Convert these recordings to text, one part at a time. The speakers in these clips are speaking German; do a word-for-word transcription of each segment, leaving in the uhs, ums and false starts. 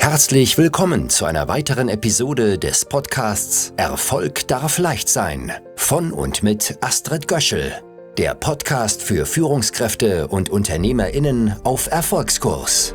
Herzlich willkommen zu einer weiteren Episode des Podcasts Erfolg darf leicht sein von und mit Astrid Göschel, der Podcast für Führungskräfte und UnternehmerInnen auf Erfolgskurs.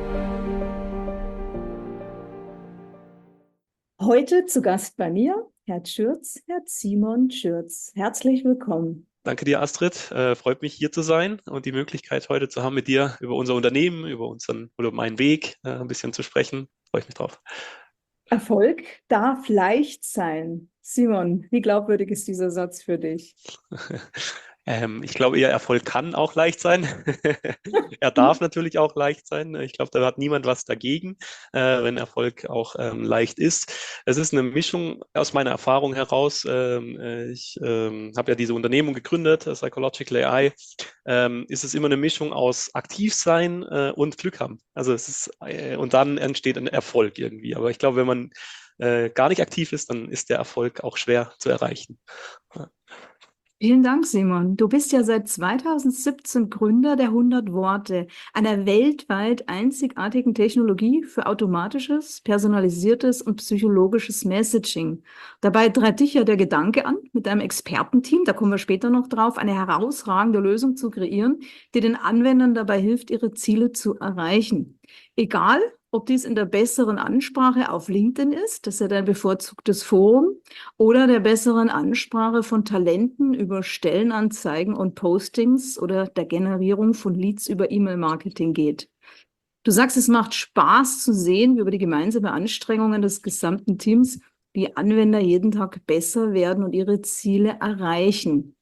Heute zu Gast bei mir Herr Schürz, Herr Simon Schürz. Herzlich willkommen. Danke dir, Astrid. Äh, freut mich, hier zu sein und die Möglichkeit heute zu haben, mit dir über unser Unternehmen, über unseren oder meinen Weg äh, ein bisschen zu sprechen. Freue ich mich drauf. Erfolg darf leicht sein. Simon, wie glaubwürdig ist dieser Satz für dich? ähm, ich glaube eher, Erfolg kann auch leicht sein. Er darf natürlich auch leicht sein. Ich glaube, da hat niemand was dagegen, äh, wenn Erfolg auch ähm, leicht ist. Es ist eine Mischung aus meiner Erfahrung heraus. Ähm, äh, ich ähm, habe ja diese Unternehmung gegründet, äh, Psychological A I. Ähm, ist es immer eine Mischung aus aktiv sein äh, und Glück haben. Also es ist, äh, und dann entsteht ein Erfolg irgendwie. Aber ich glaube, wenn man äh, gar nicht aktiv ist, dann ist der Erfolg auch schwer zu erreichen. Ja. Vielen Dank, Simon. Du bist ja seit zweitausendsiebzehn Gründer der hundert Worte, einer weltweit einzigartigen Technologie für automatisches, personalisiertes und psychologisches Messaging. Dabei treibt dich ja der Gedanke an, mit deinem Expertenteam, da kommen wir später noch drauf, eine herausragende Lösung zu kreieren, die den Anwendern dabei hilft, ihre Ziele zu erreichen. Egal, ob dies in der besseren Ansprache auf LinkedIn ist, das ist ja dein bevorzugtes Forum, oder der besseren Ansprache von Talenten über Stellenanzeigen und Postings oder der Generierung von Leads über E-Mail-Marketing geht. Du sagst, es macht Spaß zu sehen, wie über die gemeinsamen Anstrengungen des gesamten Teams die Anwender jeden Tag besser werden und ihre Ziele erreichen.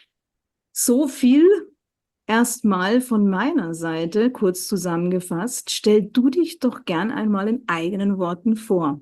So viel erstmal von meiner Seite, kurz zusammengefasst. Stell du dich doch gern einmal in eigenen Worten vor.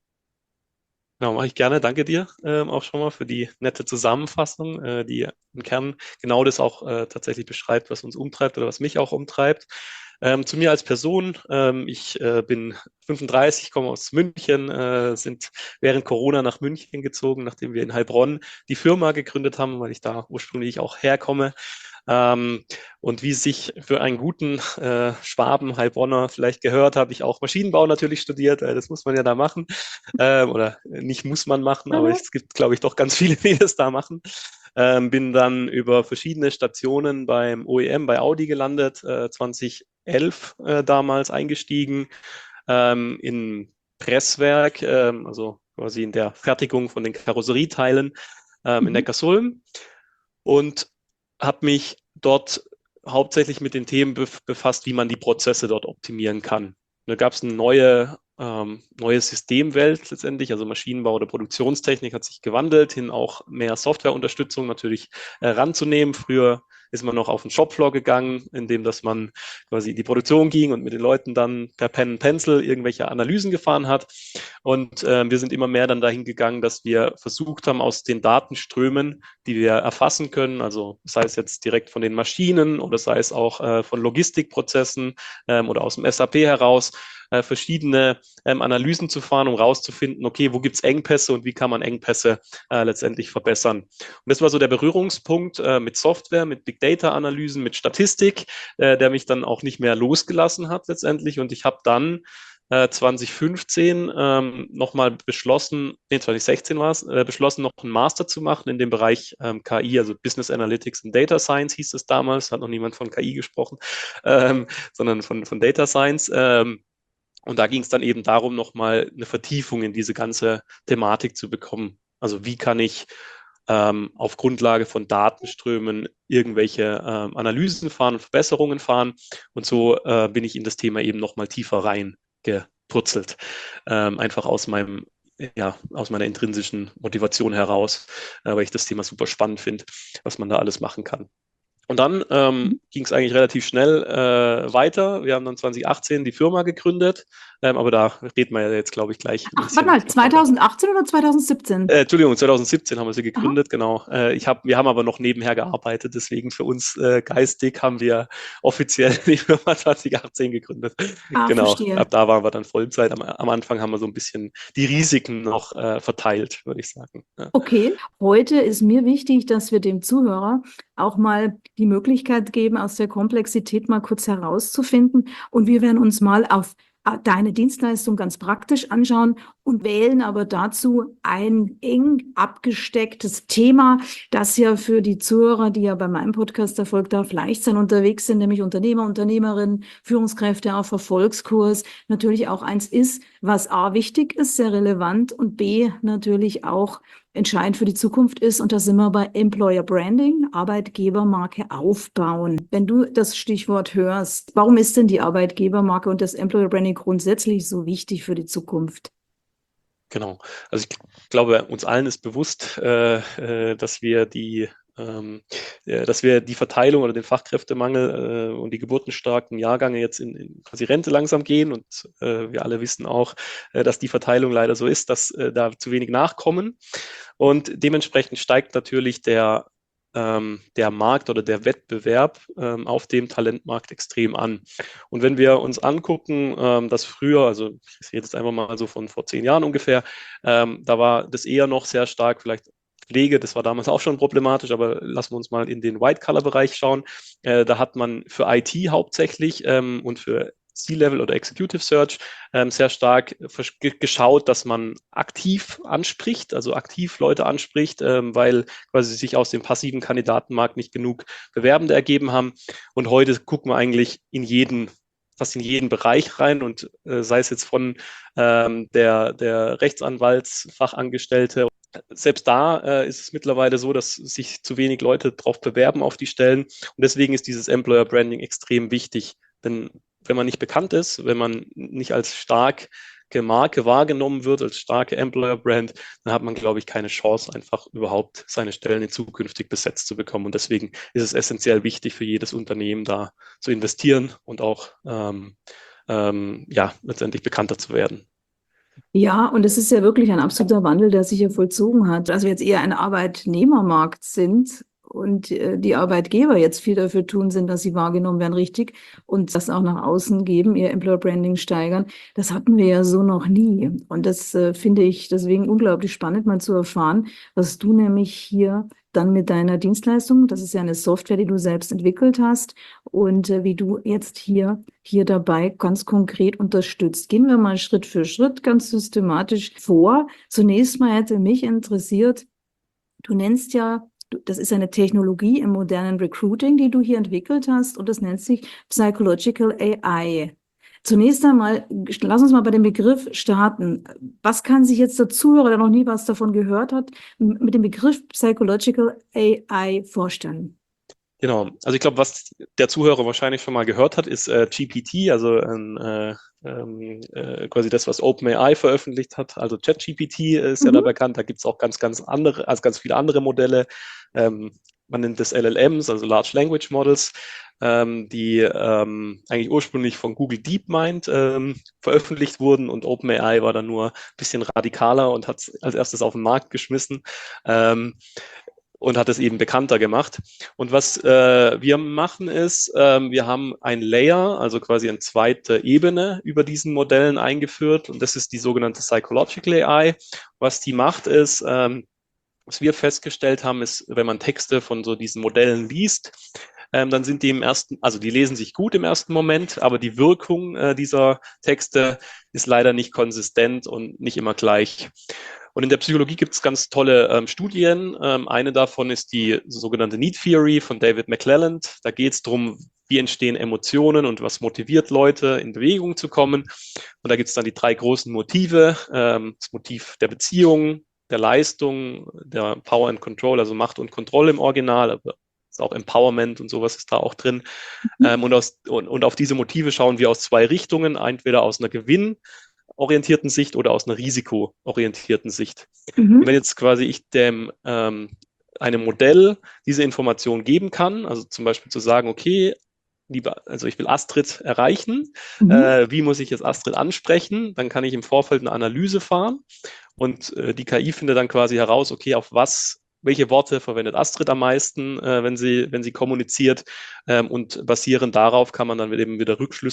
Genau, mache ich gerne. Danke dir ähm, auch schon mal für die nette Zusammenfassung, äh, die im Kern genau das auch äh, tatsächlich beschreibt, was uns umtreibt oder was mich auch umtreibt. Ähm, zu mir als Person, ähm, ich äh, bin fünfunddreißig, komme aus München, äh, sind während Corona nach München gezogen, nachdem wir in Heilbronn die Firma gegründet haben, weil ich da ursprünglich auch herkomme. Ähm, und wie es sich für einen guten äh, Schwaben, Heilbronner vielleicht gehört, habe ich auch Maschinenbau natürlich studiert. Äh, das muss man ja da machen. Ähm, oder nicht muss man machen, aber es gibt, glaube ich, doch ganz viele, die das da machen. Ähm, bin dann über verschiedene Stationen beim O E M, bei Audi gelandet, äh, zweitausendelf äh, damals eingestiegen, ähm, in Presswerk, ähm, also quasi in der Fertigung von den Karosserieteilen ähm, Mhm. in Neckarsulm. Und habe mich dort hauptsächlich mit den Themen befasst, wie man die Prozesse dort optimieren kann. Da gab es eine neue, ähm, neue Systemwelt letztendlich, also Maschinenbau oder Produktionstechnik hat sich gewandelt, hin auch mehr Softwareunterstützung natürlich äh, ranzunehmen. Früher ist man noch auf den Shopfloor gegangen, indem dass man quasi in die Produktion ging und mit den Leuten dann per Pen und Pencil irgendwelche Analysen gefahren hat. Und äh, wir sind immer mehr dann dahin gegangen, dass wir versucht haben, aus den Datenströmen, die wir erfassen können, also sei es jetzt direkt von den Maschinen oder sei es auch äh, von Logistikprozessen ähm, oder aus dem S A P heraus, äh, verschiedene ähm, Analysen zu fahren, um rauszufinden, okay, wo gibt es Engpässe und wie kann man Engpässe äh, letztendlich verbessern. Und das war so der Berührungspunkt äh, mit Software, mit Big Data Analysen, mit Statistik, äh, der mich dann auch nicht mehr losgelassen hat letztendlich. Und ich habe dann äh, zwanzig fünfzehn ähm, nochmal beschlossen, nee, zwanzig sechzehn war es, äh, beschlossen, noch einen Master zu machen in dem Bereich ähm, K I, also Business Analytics and Data Science hieß es damals, hat noch niemand von K I gesprochen, ähm, sondern von, von Data Science. Ähm, und da ging es dann eben darum, nochmal eine Vertiefung in diese ganze Thematik zu bekommen. Also wie kann ich ähm, auf Grundlage von Datenströmen irgendwelche ähm, Analysen fahren und Verbesserungen fahren. Und so äh, bin ich in das Thema eben nochmal tiefer reingepurzelt. Ähm, einfach aus meinem ja, aus meiner intrinsischen Motivation heraus, äh, weil ich das Thema super spannend finde, was man da alles machen kann. Und dann ähm, ging es eigentlich relativ schnell äh, weiter. Wir haben dann zwanzig achtzehn die Firma gegründet, ähm, aber da reden wir ja jetzt, glaube ich, gleich ein Ach, bisschen. warte mal, zweitausendachtzehn oder zweitausendsiebzehn? Äh, Entschuldigung, zwanzig siebzehn haben wir sie Aha. gegründet, genau. Äh, ich hab, wir haben aber noch nebenher gearbeitet, deswegen für uns äh, geistig haben wir offiziell die Firma zwanzig achtzehn gegründet. Ah, Genau, verstehe. ab da waren wir dann Vollzeit. Am, am Anfang haben wir so ein bisschen die Risiken noch äh, verteilt, würde ich sagen. Ja. Okay, heute ist mir wichtig, dass wir dem Zuhörer auch mal die Möglichkeit geben, aus der Komplexität mal kurz herauszufinden. Und wir werden uns mal auf deine Dienstleistung ganz praktisch anschauen und wählen aber dazu ein eng abgestecktes Thema, das ja für die Zuhörer, die ja bei meinem Podcast Erfolg darf leicht sein unterwegs sind, nämlich Unternehmer, Unternehmerinnen, Führungskräfte auf Erfolgskurs, natürlich auch eins ist, was A wichtig ist, sehr relevant und B natürlich auch entscheidend für die Zukunft ist. Und da sind wir bei Employer Branding, Arbeitgebermarke aufbauen. Wenn du das Stichwort hörst, warum ist denn die Arbeitgebermarke und das Employer Branding grundsätzlich so wichtig für die Zukunft? Genau. Also ich glaube, uns allen ist bewusst, äh, äh, dass wir die ähm, äh, dass wir die Verteilung oder den Fachkräftemangel äh, und die geburtenstarken Jahrgänge jetzt in, in quasi Rente langsam gehen. Und äh, wir alle wissen auch, äh, dass die Verteilung leider so ist, dass äh, da zu wenig nachkommen. Und dementsprechend steigt natürlich der ähm, der Markt oder der Wettbewerb ähm, auf dem Talentmarkt extrem an. Und wenn wir uns angucken, ähm, dass früher, also ich rede jetzt einfach mal so von vor zehn Jahren ungefähr, ähm, da war das eher noch sehr stark vielleicht Pflege, das war damals auch schon problematisch, aber lassen wir uns mal in den White-Color-Bereich schauen. Äh, da hat man für I T hauptsächlich ähm, und für C-Level oder Executive Search ähm, sehr stark geschaut, dass man aktiv anspricht, also aktiv Leute anspricht, ähm, weil quasi sich aus dem passiven Kandidatenmarkt nicht genug Bewerbende ergeben haben. Und heute gucken wir eigentlich in jeden fast in jeden Bereich rein und äh, sei es jetzt von ähm, der, der Rechtsanwaltsfachangestellte. Selbst da äh, ist es mittlerweile so, dass sich zu wenig Leute drauf bewerben auf die Stellen. Und deswegen ist dieses Employer Branding extrem wichtig. Denn wenn man nicht bekannt ist, wenn man nicht als starke Marke wahrgenommen wird, als starke Employer Brand, dann hat man, glaube ich, keine Chance, einfach überhaupt seine Stellen zukünftig besetzt zu bekommen. Und deswegen ist es essentiell wichtig für jedes Unternehmen, da zu investieren und auch ähm, ähm, ja, letztendlich bekannter zu werden. Ja, und es ist ja wirklich ein absoluter Wandel, der sich hier vollzogen hat. Also wir jetzt eher ein Arbeitnehmermarkt sind und äh, die Arbeitgeber jetzt viel dafür tun sind, dass sie wahrgenommen werden, richtig, und das auch nach außen geben, ihr Employer Branding steigern. Das hatten wir ja so noch nie. Und das äh, finde ich deswegen unglaublich spannend, mal zu erfahren, was du nämlich hier dann mit deiner Dienstleistung, das ist ja eine Software, die du selbst entwickelt hast und äh, wie du jetzt hier, hier dabei ganz konkret unterstützt. Gehen wir mal Schritt für Schritt ganz systematisch vor. Zunächst mal hätte mich interessiert, du nennst ja, das ist eine Technologie im modernen Recruiting, die du hier entwickelt hast und das nennt sich Psychological A I. Zunächst einmal, lass uns mal bei dem Begriff starten. Was kann sich jetzt der Zuhörer, der noch nie was davon gehört hat, mit dem Begriff Psychological A I vorstellen? Genau, also ich glaube, was der Zuhörer wahrscheinlich schon mal gehört hat, ist äh, G P T, also ein, äh, ähm, äh, quasi das, was OpenAI veröffentlicht hat. Also ChatGPT ist mhm. ja da bekannt, da gibt es auch ganz, ganz andere, also ganz viele andere Modelle. Ähm, man nennt das L L Ms, also Large Language Models, ähm, die ähm, eigentlich ursprünglich von Google DeepMind ähm, veröffentlicht wurden und OpenAI war dann nur ein bisschen radikaler und hat es als erstes auf den Markt geschmissen. Ähm, und hat es eben bekannter gemacht. Und was äh, wir machen ist, ähm, wir haben ein Layer, also quasi eine zweite Ebene über diesen Modellen eingeführt und das ist die sogenannte Psychological A I. Was die macht ist, ähm, was wir festgestellt haben, ist, wenn man Texte von so diesen Modellen liest, ähm, dann sind die im ersten, also die lesen sich gut im ersten Moment, aber die Wirkung äh, dieser Texte ist leider nicht konsistent und nicht immer gleich. Und in der Psychologie gibt es ganz tolle ähm, Studien. Ähm, eine davon ist die sogenannte Need Theory von David McClelland. Da geht es darum, wie entstehen Emotionen und was motiviert Leute, in Bewegung zu kommen. Und da gibt es dann die drei großen Motive. Ähm, das Motiv der Beziehung, der Leistung, der Power and Control, also Macht und Kontrolle im Original, aber ist auch Empowerment und sowas ist da auch drin. Mhm. Ähm, und, aus, und, und auf diese Motive schauen wir aus zwei Richtungen, entweder aus einer Gewinn- orientierten Sicht oder aus einer risikoorientierten Sicht. Mhm. Und wenn jetzt quasi ich dem ähm, einem Modell diese Information geben kann, also zum Beispiel zu sagen, okay, lieber, also ich will Astrid erreichen, mhm. äh, wie muss ich jetzt Astrid ansprechen, dann kann ich im Vorfeld eine Analyse fahren und äh, die K I findet dann quasi heraus, okay, auf was welche Worte verwendet Astrid am meisten, äh, wenn sie, wenn sie kommuniziert ähm, und basierend darauf kann man dann eben wieder Rückschlüsse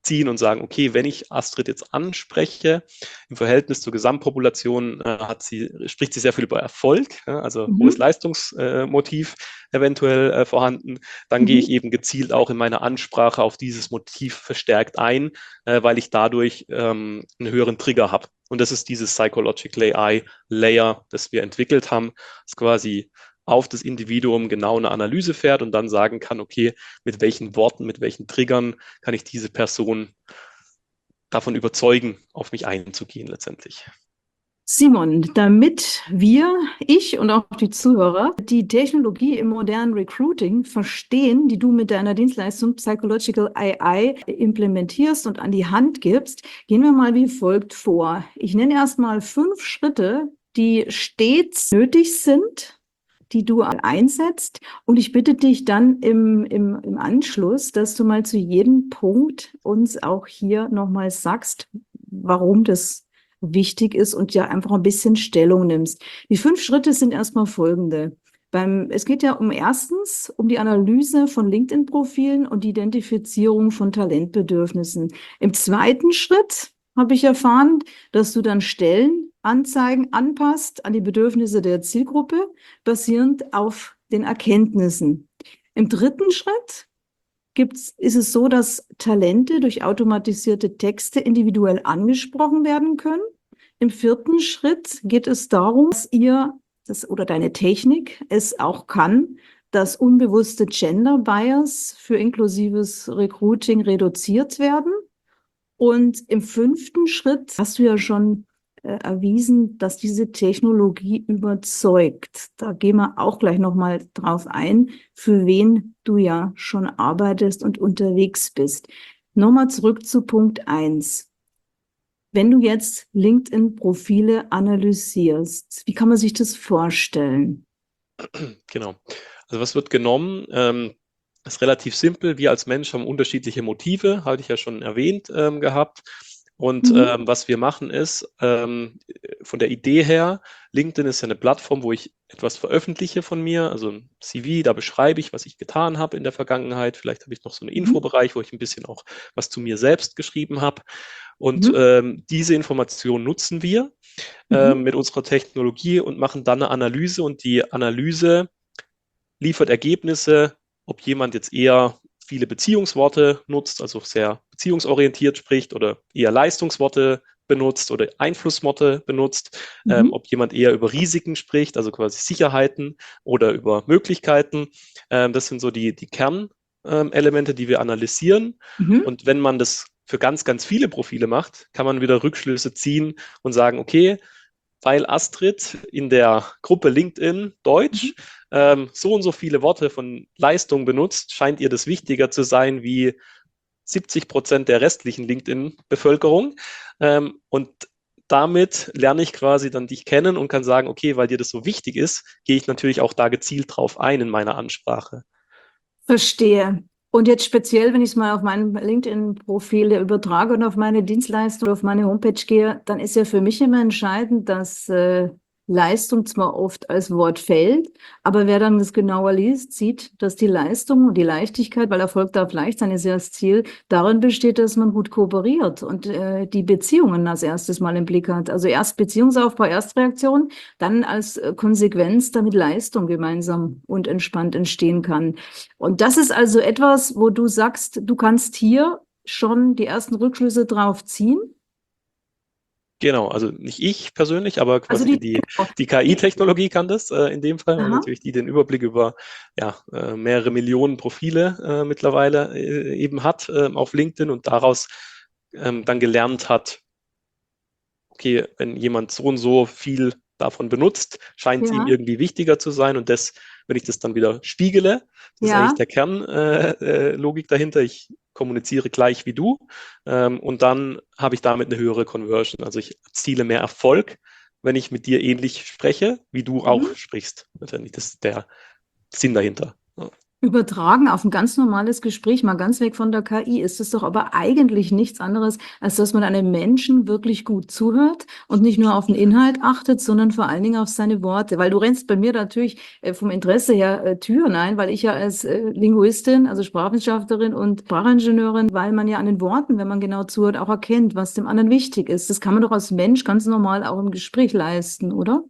ziehen und sagen, okay, wenn ich Astrid jetzt anspreche, im Verhältnis zur Gesamtpopulation äh, hat sie, spricht sie sehr viel über Erfolg, ja, also Mhm. hohes Leistungsmotiv äh, eventuell äh, vorhanden, dann Mhm. gehe ich eben gezielt auch in meiner Ansprache auf dieses Motiv verstärkt ein, äh, weil ich dadurch ähm, einen höheren Trigger habe. Und das ist dieses Psychological A I Layer, das wir entwickelt haben, das quasi auf das Individuum genau eine Analyse fährt und dann sagen kann, okay, mit welchen Worten, mit welchen Triggern kann ich diese Person davon überzeugen, auf mich einzugehen letztendlich. Simon, damit wir, ich und auch die Zuhörer, die Technologie im modernen Recruiting verstehen, die du mit deiner Dienstleistung Psychological A I implementierst und an die Hand gibst, gehen wir mal wie folgt vor. Ich nenne erstmal fünf Schritte, die stets nötig sind, die du einsetzt. Und ich bitte dich dann im, im, im Anschluss, dass du mal zu jedem Punkt uns auch hier nochmal sagst, warum das wichtig ist und ja einfach ein bisschen Stellung nimmst. Die fünf Schritte sind erstmal folgende. Beim, es geht ja um erstens um die Analyse von LinkedIn-Profilen und die Identifizierung von Talentbedürfnissen. Im zweiten Schritt habe ich erfahren, dass du dann Stellenanzeigen anpasst an die Bedürfnisse der Zielgruppe, basierend auf den Erkenntnissen. Im dritten Schritt Gibt's, ist es so, dass Talente durch automatisierte Texte individuell angesprochen werden können. Im vierten Schritt geht es darum, dass ihr das oder deine Technik es auch kann, dass unbewusste Gender Bias für inklusives Recruiting reduziert werden. Und im fünften Schritt hast du ja schon äh, erwiesen, dass diese Technologie überzeugt. Da gehen wir auch gleich nochmal drauf ein, für wen du ja schon arbeitest und unterwegs bist. Nochmal zurück zu Punkt eins. Wenn du jetzt LinkedIn-Profile analysierst, wie kann man sich das vorstellen? Genau. Also was wird genommen? Ähm, ist relativ simpel. Wir als Mensch haben unterschiedliche Motive, hatte ich ja schon erwähnt ähm, gehabt. Und Mhm. ähm, was wir machen ist, ähm, von der Idee her, LinkedIn ist ja eine Plattform, wo ich etwas veröffentliche von mir, also ein C V, da beschreibe ich, was ich getan habe in der Vergangenheit. Vielleicht habe ich noch so einen Mhm. Infobereich, wo ich ein bisschen auch was zu mir selbst geschrieben habe. Und Mhm. ähm, diese Information nutzen wir ähm, Mhm. mit unserer Technologie und machen dann eine Analyse. Und die Analyse liefert Ergebnisse, ob jemand jetzt eher viele Beziehungsworte nutzt, also sehr beziehungsorientiert spricht oder eher Leistungsworte benutzt oder Einflussworte benutzt, ähm, Mhm. ob jemand eher über Risiken spricht, also quasi Sicherheiten oder über Möglichkeiten. Ähm, das sind so die, die Kernelemente, die wir analysieren. Mhm. Und wenn man das für ganz, ganz viele Profile macht, kann man wieder Rückschlüsse ziehen und sagen, okay, weil Astrid in der Gruppe LinkedIn Deutsch ähm, so und so viele Worte von Leistung benutzt, scheint ihr das wichtiger zu sein wie siebzig Prozent der restlichen LinkedIn-Bevölkerung. Ähm, und damit lerne ich quasi dann dich kennen und kann sagen, okay, weil dir das so wichtig ist, gehe ich natürlich auch da gezielt drauf ein in meiner Ansprache. Verstehe. Und jetzt speziell, wenn ich es mal auf mein LinkedIn-Profil übertrage und auf meine Dienstleistung, auf meine Homepage gehe, dann ist ja für mich immer entscheidend, dass äh, Leistung zwar oft als Wort fällt, aber wer dann das genauer liest, sieht, dass die Leistung und die Leichtigkeit, weil Erfolg darf leicht sein, ist ja das Ziel, darin besteht, dass man gut kooperiert und äh, die Beziehungen als erstes mal im Blick hat. Also erst Beziehungsaufbau, Erstreaktion, dann als äh, Konsequenz, damit Leistung gemeinsam und entspannt entstehen kann. Und das ist also etwas, wo du sagst, du kannst hier schon die ersten Rückschlüsse drauf ziehen. Genau, also nicht ich persönlich, aber Also quasi die, die, genau, die die, K I-Technologie kann das äh, in dem Fall, weil aha, natürlich die den Überblick über ja, äh, mehrere Millionen Profile äh, mittlerweile äh, eben hat äh, auf LinkedIn und daraus ähm, dann gelernt hat, okay, wenn jemand so und so viel davon benutzt, scheint es ihm ja, irgendwie wichtiger zu sein. Und das, wenn ich das dann wieder spiegele, das ist eigentlich ja, der Kernlogik äh, äh, Logik dahinter. Ich kommuniziere gleich wie du ähm, und dann habe ich damit eine höhere Conversion. Also ich erziele mehr Erfolg, wenn ich mit dir ähnlich spreche, wie du auch mhm. sprichst. Letztendlich, das ist der Sinn dahinter. Ja. Übertragen auf ein ganz normales Gespräch, mal ganz weg von der K I, ist es doch aber eigentlich nichts anderes, als dass man einem Menschen wirklich gut zuhört und nicht nur auf den Inhalt achtet, sondern vor allen Dingen auf seine Worte. Weil du rennst bei mir natürlich äh, vom Interesse her äh, Türen ein, weil ich ja als äh, Linguistin, also Sprachwissenschaftlerin und Sprachingenieurin, weil man ja an den Worten, wenn man genau zuhört, auch erkennt, was dem anderen wichtig ist. Das kann man doch als Mensch ganz normal auch im Gespräch leisten, oder?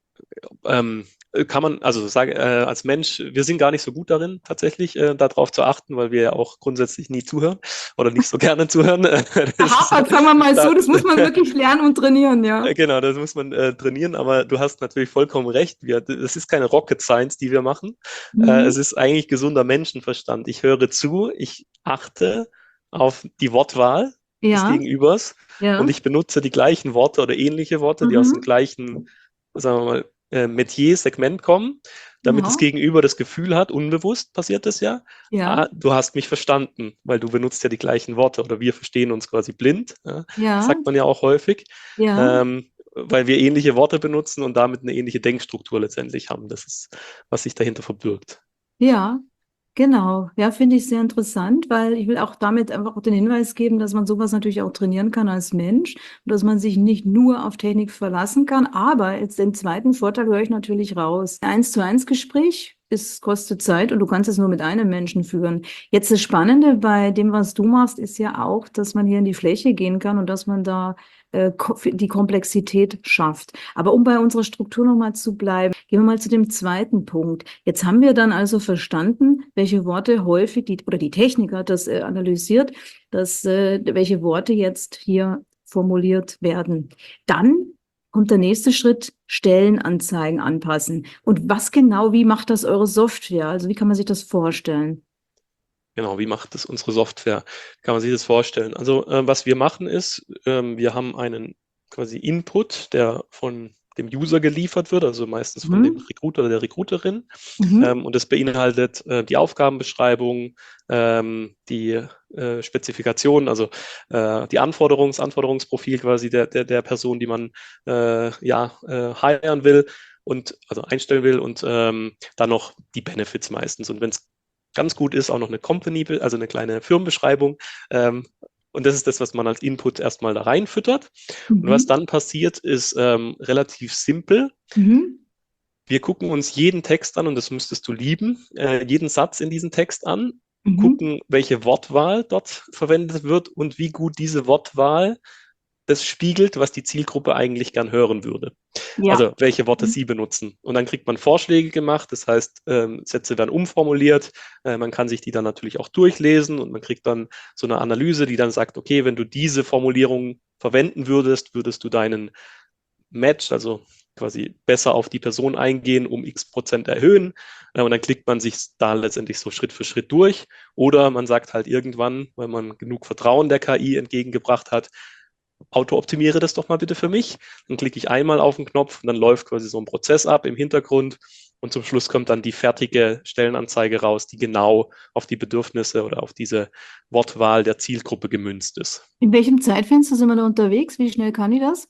Ähm, kann man, also sage, äh, als Mensch, wir sind gar nicht so gut darin, tatsächlich äh, darauf zu achten, weil wir ja auch grundsätzlich nie zuhören oder nicht so gerne zuhören. Das Aha, ist, sagen wir mal da, so, das muss man wirklich lernen und trainieren, ja. genau, das muss man äh, trainieren, aber du hast natürlich vollkommen recht. Wir, das ist keine Rocket Science, die wir machen. Äh, es Mhm. ist eigentlich gesunder Menschenverstand. Ich höre zu, ich achte auf die Wortwahl des Ja, Gegenübers und ja. ich benutze die gleichen Worte oder ähnliche Worte, die aus dem Mhm. gleichen, sagen wir mal, äh, Metier, Segment kommen, damit das Ja, Gegenüber das Gefühl hat, unbewusst passiert das ja, ja, ah, du hast mich verstanden, weil du benutzt ja die gleichen Worte oder wir verstehen uns quasi blind, ja, ja, sagt man ja auch häufig, ja, ähm, weil wir ähnliche Worte benutzen und damit eine ähnliche Denkstruktur letztendlich haben. Das ist, was sich dahinter verbirgt. ja, genau. Ja, finde ich sehr interessant, weil ich will auch damit einfach auch den Hinweis geben, dass man sowas natürlich auch trainieren kann als Mensch und dass man sich nicht nur auf Technik verlassen kann. Aber jetzt den zweiten Vorteil höre ich natürlich raus. Ein Eins zu eins Gespräch. Es kostet Zeit und du kannst es nur mit einem Menschen führen. Jetzt das Spannende bei dem, was du machst, ist ja auch, dass man hier in die Fläche gehen kann und dass man da äh, ko- die Komplexität schafft. Aber um bei unserer Struktur nochmal zu bleiben, gehen wir mal zu dem zweiten Punkt. Jetzt haben wir dann also verstanden, welche Worte häufig, die, oder die Technik hat das äh, analysiert, dass, äh, welche Worte jetzt hier formuliert werden. Dann kommt der nächste Schritt, Stellenanzeigen anpassen. Und was genau, wie macht das eure Software? Also wie kann man sich das vorstellen? Genau, wie macht das unsere Software? Kann man sich das vorstellen? Also, äh, was wir machen ist, ähm, wir haben einen quasi Input, der von dem User geliefert wird, also meistens von dem Mhm. Recruiter oder der Recruiterin. Mhm. Ähm, und das beinhaltet äh, die Aufgabenbeschreibung, ähm, die äh, Spezifikation, also äh, die Anforderungs, Anforderungsprofil quasi der, der, der Person, die man äh, ja, äh, hiren will und also einstellen will und ähm, dann noch die Benefits meistens. Und wenn es ganz gut ist, auch noch eine Company, also eine kleine Firmenbeschreibung. Ähm, und das ist das, was man als Input erstmal da reinfüttert. Und was Mhm. dann passiert, ist ähm, relativ simpel. Mhm. Wir gucken uns jeden Text an, und das müsstest du lieben, äh, jeden Satz in diesem Text an, Mhm. gucken, welche Wortwahl dort verwendet wird und wie gut diese Wortwahl das spiegelt, was die Zielgruppe eigentlich gern hören würde. Ja. Also welche Worte sie benutzen. Und dann kriegt man Vorschläge gemacht, das heißt, ähm, Sätze werden umformuliert, äh, man kann sich die dann natürlich auch durchlesen und man kriegt dann so eine Analyse, die dann sagt, okay, wenn du diese Formulierung verwenden würdest, würdest du deinen Match, also quasi besser auf die Person eingehen, um x Prozent erhöhen. Äh, und dann klickt man sich da letztendlich so Schritt für Schritt durch. Oder man sagt halt irgendwann, weil man genug Vertrauen der K I entgegengebracht hat, auto-optimiere das doch mal bitte für mich. Dann klicke ich einmal auf den Knopf und dann läuft quasi so ein Prozess ab im Hintergrund und zum Schluss kommt dann die fertige Stellenanzeige raus, die genau auf die Bedürfnisse oder auf diese Wortwahl der Zielgruppe gemünzt ist. In welchem Zeitfenster sind wir da unterwegs? Wie schnell kann ich das?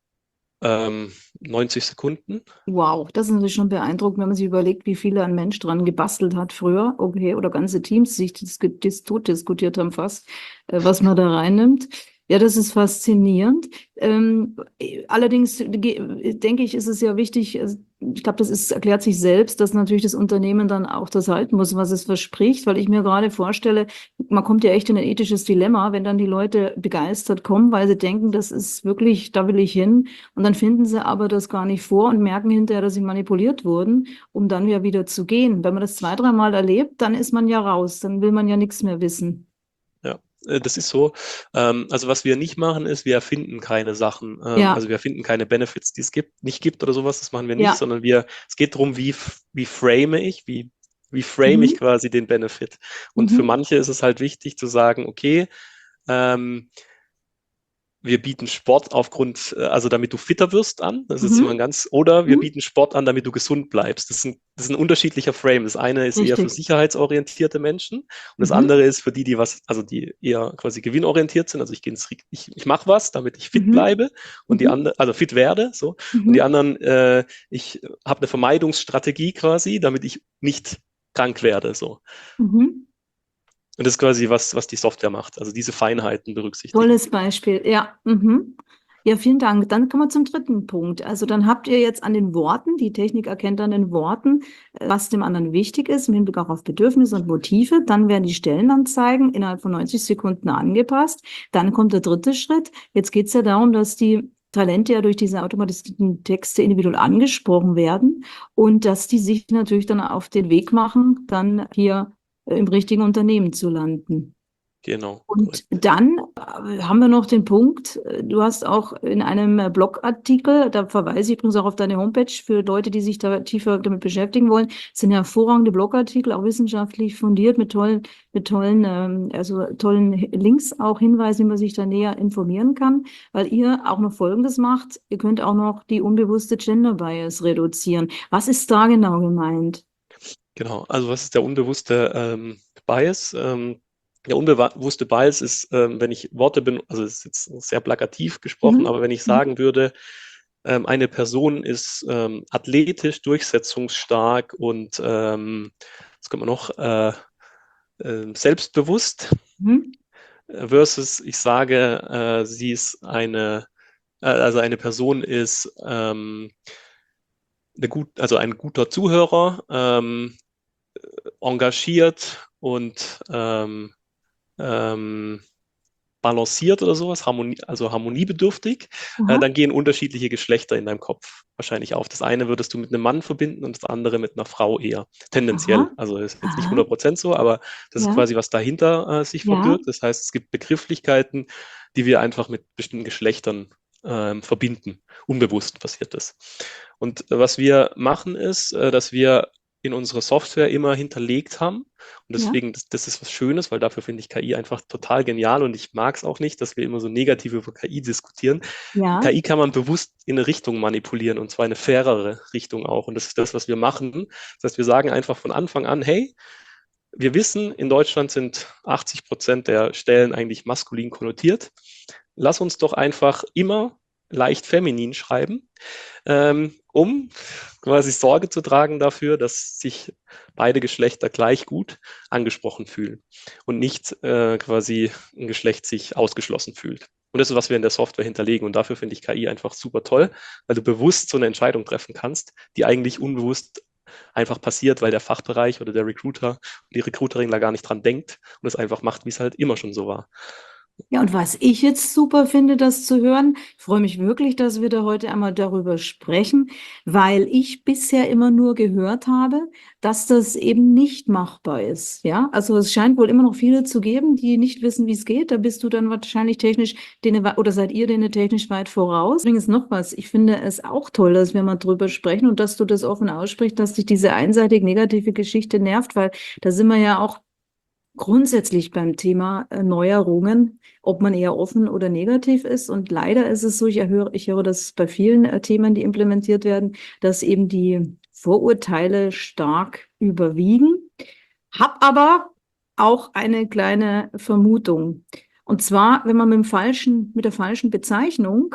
Ähm, neunzig Sekunden. Wow, das ist natürlich schon beeindruckend, wenn man sich überlegt, wie viel ein Mensch dran gebastelt hat früher. Okay, oder ganze Teams sich dis dis tot diskutiert haben fast, äh, was man da reinnimmt. Ja, das ist faszinierend. Ähm, allerdings äh, ge- denke ich, ist es ja wichtig, äh, ich glaube, das ist, erklärt sich selbst, dass natürlich das Unternehmen dann auch das halten muss, was es verspricht, weil ich mir gerade vorstelle, man kommt ja echt in ein ethisches Dilemma, wenn dann die Leute begeistert kommen, weil sie denken, das ist wirklich, da will ich hin. Und dann finden sie aber das gar nicht vor und merken hinterher, dass sie manipuliert wurden, um dann ja wieder zu gehen. Wenn man das zwei, dreimal erlebt, dann ist man ja raus, dann will man ja nichts mehr wissen. Ja, äh, das ist so. Ähm, also was wir nicht machen, ist, wir erfinden keine Sachen. Ähm, Ja, also wir erfinden keine Benefits, die es gibt, nicht gibt oder sowas. Das machen wir nicht, ja. sondern wir, es geht darum, wie, f- wie frame ich, wie, wie frame ich Mhm. quasi den Benefit. Und für Mhm. manche ist es halt wichtig zu sagen, okay, ähm, wir bieten Sport aufgrund, äh, also damit du fitter wirst an. Das ist immer ein Mhm. ganz, oder wir Mhm. bieten Sport an, damit du gesund bleibst. Das ist ein, das ist ein unterschiedlicher Frame. Das eine ist eher für Richtig. sicherheitsorientierte Menschen und das Mhm. andere ist für die, die was, also die eher quasi gewinnorientiert sind. Also ich gehe ins, ich, ich mache was, damit ich fit Mhm. bleibe und die Mhm. andere, also fit werde, so. Und die Mhm. anderen, äh, ich habe eine Vermeidungsstrategie quasi, damit ich nicht krank werde. So. Mhm. Und das ist quasi was, was die Software macht, also diese Feinheiten berücksichtigen. Tolles Beispiel, ja. Mhm. Ja, vielen Dank. Dann kommen wir zum dritten Punkt. Also dann habt ihr jetzt an den Worten, die Technik erkennt an den Worten, äh, was dem anderen wichtig ist, im Hinblick auch auf Bedürfnisse und Motive. Dann werden die Stellenanzeigen innerhalb von neunzig Sekunden angepasst. Dann kommt der dritte Schritt. Jetzt geht es ja darum, dass die Talente ja durch diese automatisierten Texte individuell angesprochen werden und dass die sich natürlich dann auf den Weg machen, dann hier äh, im richtigen Unternehmen zu landen. Genau. Und dann äh, haben wir noch den Punkt, äh, du hast auch in einem äh, Blogartikel, da verweise ich übrigens auch auf deine Homepage für Leute, die sich da tiefer damit beschäftigen wollen, es sind hervorragende Blogartikel, auch wissenschaftlich fundiert, mit tollen, mit tollen, ähm, also tollen Links, auch Hinweise, wie man sich da näher informieren kann, weil ihr auch noch Folgendes macht, ihr könnt auch noch die unbewusste Gender Bias reduzieren. Was ist da genau gemeint? Genau, also was ist der unbewusste ähm, Bias? Ähm, der unbewusste Bias ist, ähm, wenn ich Worte bin, also es ist jetzt sehr plakativ gesprochen, Mhm. aber wenn ich sagen würde, ähm, eine Person ist ähm, athletisch, durchsetzungsstark und ähm, was könnte man noch, äh, äh, selbstbewusst, Mhm. versus ich sage, äh, sie ist eine, äh, also eine Person ist ähm, eine gut, also ein guter Zuhörer, ähm, engagiert und ähm, ähm, balanciert oder sowas, Harmonie, also harmoniebedürftig, äh, Aha. dann gehen unterschiedliche Geschlechter in deinem Kopf wahrscheinlich auf. Das eine würdest du mit einem Mann verbinden und das andere mit einer Frau eher. Tendenziell. Aha. Also ist jetzt nicht Aha. hundert Prozent so, aber das ist Ja. quasi, was dahinter äh, sich Ja. verbirgt. Das heißt, es gibt Begrifflichkeiten, die wir einfach mit bestimmten Geschlechtern ähm, verbinden. Unbewusst passiert das. Und äh, was wir machen ist, äh, dass wir in unserer Software immer hinterlegt haben. Und Ja. deswegen, das, das ist was Schönes, weil dafür finde ich K I einfach total genial und ich mag es auch nicht, dass wir immer so negativ über K I diskutieren. Ja. K I kann man bewusst in eine Richtung manipulieren und zwar eine fairere Richtung auch. Und das ist das, was wir machen. Das heißt, wir sagen einfach von Anfang an, hey, wir wissen, in Deutschland sind achtzig Prozent der Stellen eigentlich maskulin konnotiert. Lass uns doch einfach immer leicht feminin schreiben, ähm, um quasi Sorge zu tragen dafür, dass sich beide Geschlechter gleich gut angesprochen fühlen und nicht äh, quasi ein Geschlecht sich ausgeschlossen fühlt. Und das ist, was wir in der Software hinterlegen. Und dafür finde ich K I einfach super toll, weil du bewusst so eine Entscheidung treffen kannst, die eigentlich unbewusst einfach passiert, weil der Fachbereich oder der Recruiter oder die Recruiterin da gar nicht dran denkt und es einfach macht, wie es halt immer schon so war. Ja, und was ich jetzt super finde, das zu hören, ich freue mich wirklich, dass wir da heute einmal darüber sprechen, weil ich bisher immer nur gehört habe, dass das eben nicht machbar ist. Ja, also es scheint wohl immer noch viele zu geben, die nicht wissen, wie es geht. Da bist du dann wahrscheinlich technisch, denen, oder seid ihr denen technisch weit voraus. Übrigens noch was. Ich finde es auch toll, dass wir mal drüber sprechen und dass du das offen aussprichst, dass dich diese einseitig negative Geschichte nervt, weil da sind wir ja auch grundsätzlich beim Thema äh, Neuerungen, ob man eher offen oder negativ ist. Und leider ist es so, ich höre, ich höre das bei vielen äh, Themen, die implementiert werden, dass eben die Vorurteile stark überwiegen. Hab aber auch eine kleine Vermutung. Und zwar, wenn man mit dem falschen, mit der falschen Bezeichnung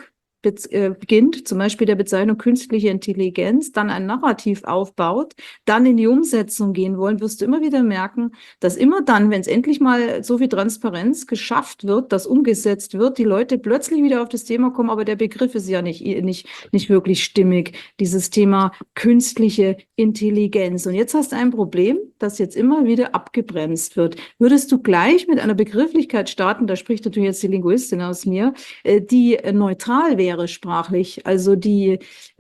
beginnt, zum Beispiel der Bezeichnung künstliche Intelligenz, dann ein Narrativ aufbaut, dann in die Umsetzung gehen wollen, wirst du immer wieder merken, dass immer dann, wenn es endlich mal so viel Transparenz geschafft wird, dass umgesetzt wird, die Leute plötzlich wieder auf das Thema kommen, aber der Begriff ist ja nicht, nicht, nicht wirklich stimmig, dieses Thema künstliche Intelligenz. Und jetzt hast du ein Problem, das jetzt immer wieder abgebremst wird. Würdest du gleich mit einer Begrifflichkeit starten, da spricht natürlich jetzt die Linguistin aus mir, die neutral wäre, sprachlich, also die,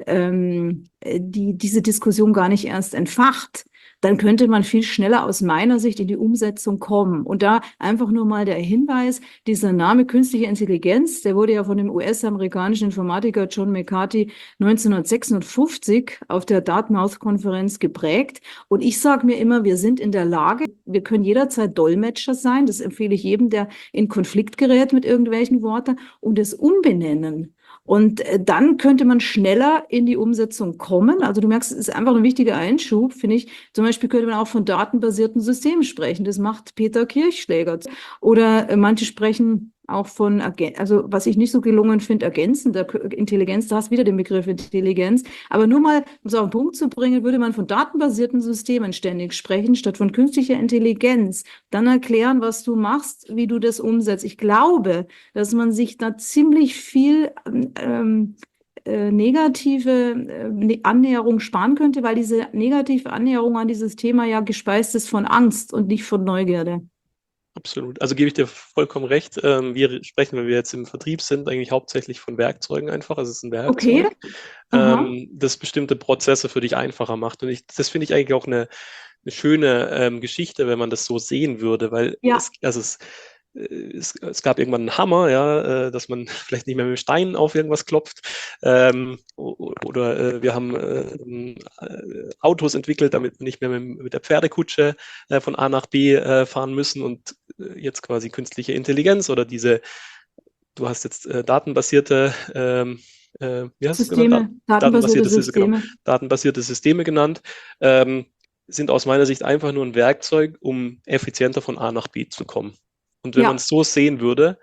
ähm, die diese Diskussion gar nicht erst entfacht, dann könnte man viel schneller aus meiner Sicht in die Umsetzung kommen. Und da einfach nur mal der Hinweis, dieser Name künstliche Intelligenz, der wurde ja von dem U S-amerikanischen Informatiker John McCarthy neunzehnhundertsechsundfünfzig auf der Dartmouth-Konferenz geprägt. Und ich sage mir immer, wir sind in der Lage, wir können jederzeit Dolmetscher sein, das empfehle ich jedem, der in Konflikt gerät mit irgendwelchen Worten, und das Umbenennen. Und dann könnte man schneller in die Umsetzung kommen. Also du merkst, es ist einfach ein wichtiger Einschub, finde ich. Zum Beispiel könnte man auch von datenbasierten Systemen sprechen. Das macht Peter Kirchschläger. Oder manche sprechen auch von, Agen- also was ich nicht so gelungen finde, ergänzender K- Intelligenz, da hast du wieder den Begriff Intelligenz, aber nur mal, um es auf den Punkt zu bringen, würde man von datenbasierten Systemen ständig sprechen, statt von künstlicher Intelligenz, dann erklären, was du machst, wie du das umsetzt. Ich glaube, dass man sich da ziemlich viel ähm, äh, negative äh, Ne- Annäherung sparen könnte, weil diese negative Annäherung an dieses Thema ja gespeist ist von Angst und nicht von Neugierde. Absolut. Also gebe ich dir vollkommen recht. Ähm, wir sprechen, wenn wir jetzt im Vertrieb sind, eigentlich hauptsächlich von Werkzeugen einfach. Also es ist ein Okay. Werkzeug, Aha. ähm, das bestimmte Prozesse für dich einfacher macht. Und ich, das finde ich eigentlich auch eine, eine schöne ähm, Geschichte, wenn man das so sehen würde, weil Ja. es, also es, äh, es, es gab irgendwann einen Hammer, ja, äh, dass man vielleicht nicht mehr mit dem Stein auf irgendwas klopft. Ähm, o- oder äh, wir haben äh, äh, Autos entwickelt, damit wir nicht mehr mit, mit der Pferdekutsche äh, von A nach B äh, fahren müssen und äh, jetzt quasi künstliche Intelligenz oder diese, du hast jetzt äh, datenbasierte, ähm, äh, wie hast du es genannt? Dat Systeme, datenbasierte datenbasierte Systeme, genau, Systeme. datenbasierte Systeme genannt, ähm, sind aus meiner Sicht einfach nur ein Werkzeug, um effizienter von A nach B zu kommen. Und wenn man Ja, es so sehen würde,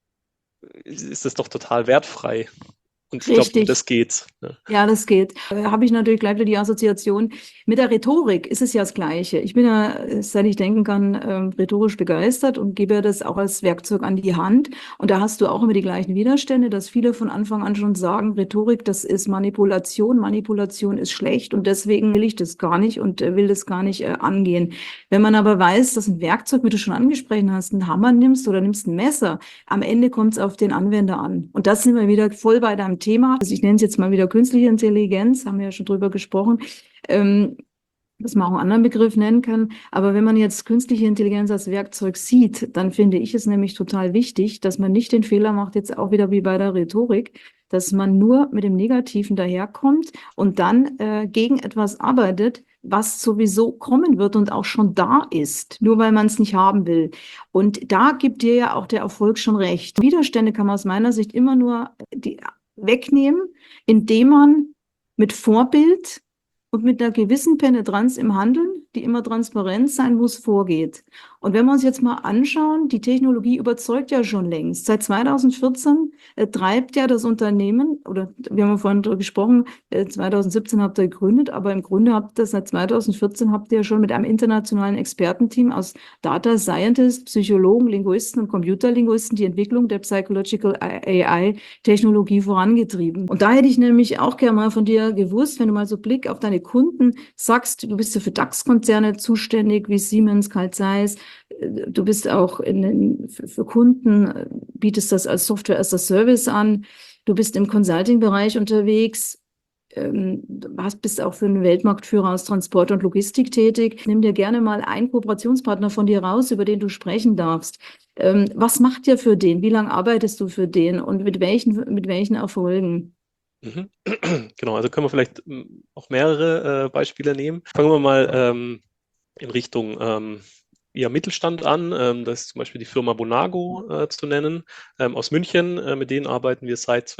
ist das doch total wertfrei. Und ich glaube, um richtig. das geht's. Ne? Ja, das geht. Äh, Habe ich natürlich gleich wieder die Assoziation. Mit der Rhetorik ist es ja das Gleiche. Ich bin ja, äh, seit ich denken kann, ähm, rhetorisch begeistert und gebe das auch als Werkzeug an die Hand. Und da hast du auch immer die gleichen Widerstände, dass viele von Anfang an schon sagen, Rhetorik, das ist Manipulation, Manipulation ist schlecht und deswegen will ich das gar nicht und äh, will das gar nicht äh, angehen. Wenn man aber weiß, dass ein Werkzeug, wie du schon angesprochen hast, einen Hammer nimmst oder nimmst ein Messer, am Ende kommt es auf den Anwender an. Und das sind wir wieder voll bei deinem Thema. Also ich nenne es jetzt mal wieder künstliche Intelligenz, haben wir ja schon drüber gesprochen, ähm, was man auch einen anderen Begriff nennen kann. Aber wenn man jetzt künstliche Intelligenz als Werkzeug sieht, dann finde ich es nämlich total wichtig, dass man nicht den Fehler macht, jetzt auch wieder wie bei der Rhetorik, dass man nur mit dem Negativen daherkommt und dann äh, gegen etwas arbeitet, was sowieso kommen wird und auch schon da ist, nur weil man es nicht haben will. Und da gibt dir ja auch der Erfolg schon recht. Widerstände kann man aus meiner Sicht immer nur die wegnehmen, indem man mit Vorbild und mit einer gewissen Penetranz im Handeln, die immer transparent sein muss, vorgeht. Und wenn wir uns jetzt mal anschauen, die Technologie überzeugt ja schon längst. Seit zweitausendvierzehn äh, treibt ja das Unternehmen, oder wir haben ja vorhin darüber gesprochen, äh, zweitausendsiebzehn habt ihr gegründet, aber im Grunde habt ihr seit zweitausendvierzehn habt ihr schon mit einem internationalen Expertenteam aus Data Scientists, Psychologen, Linguisten und Computerlinguisten die Entwicklung der Psychological A I-Technologie vorangetrieben. Und da hätte ich nämlich auch gerne mal von dir gewusst, wenn du mal so Blick auf deine Kunden sagst, du bist ja für DAX-Konzerne zuständig, wie Siemens, Carl Zeiss, du bist auch in den, für, für Kunden, bietest das als Software as a Service an, du bist im Consulting-Bereich unterwegs, ähm, hast, bist auch für einen Weltmarktführer aus Transport und Logistik tätig. Nimm dir gerne mal einen Kooperationspartner von dir raus, über den du sprechen darfst. Ähm, was macht ihr für den? Wie lange arbeitest du für den und mit welchen, mit welchen Erfolgen? Mhm. Genau, also können wir vielleicht ähm, auch mehrere äh, Beispiele nehmen. Fangen wir mal ähm, in Richtung ähm, eher Mittelstand an. Ähm, das ist zum Beispiel die Firma Bonago äh, zu nennen, ähm, aus München. Äh, mit denen arbeiten wir seit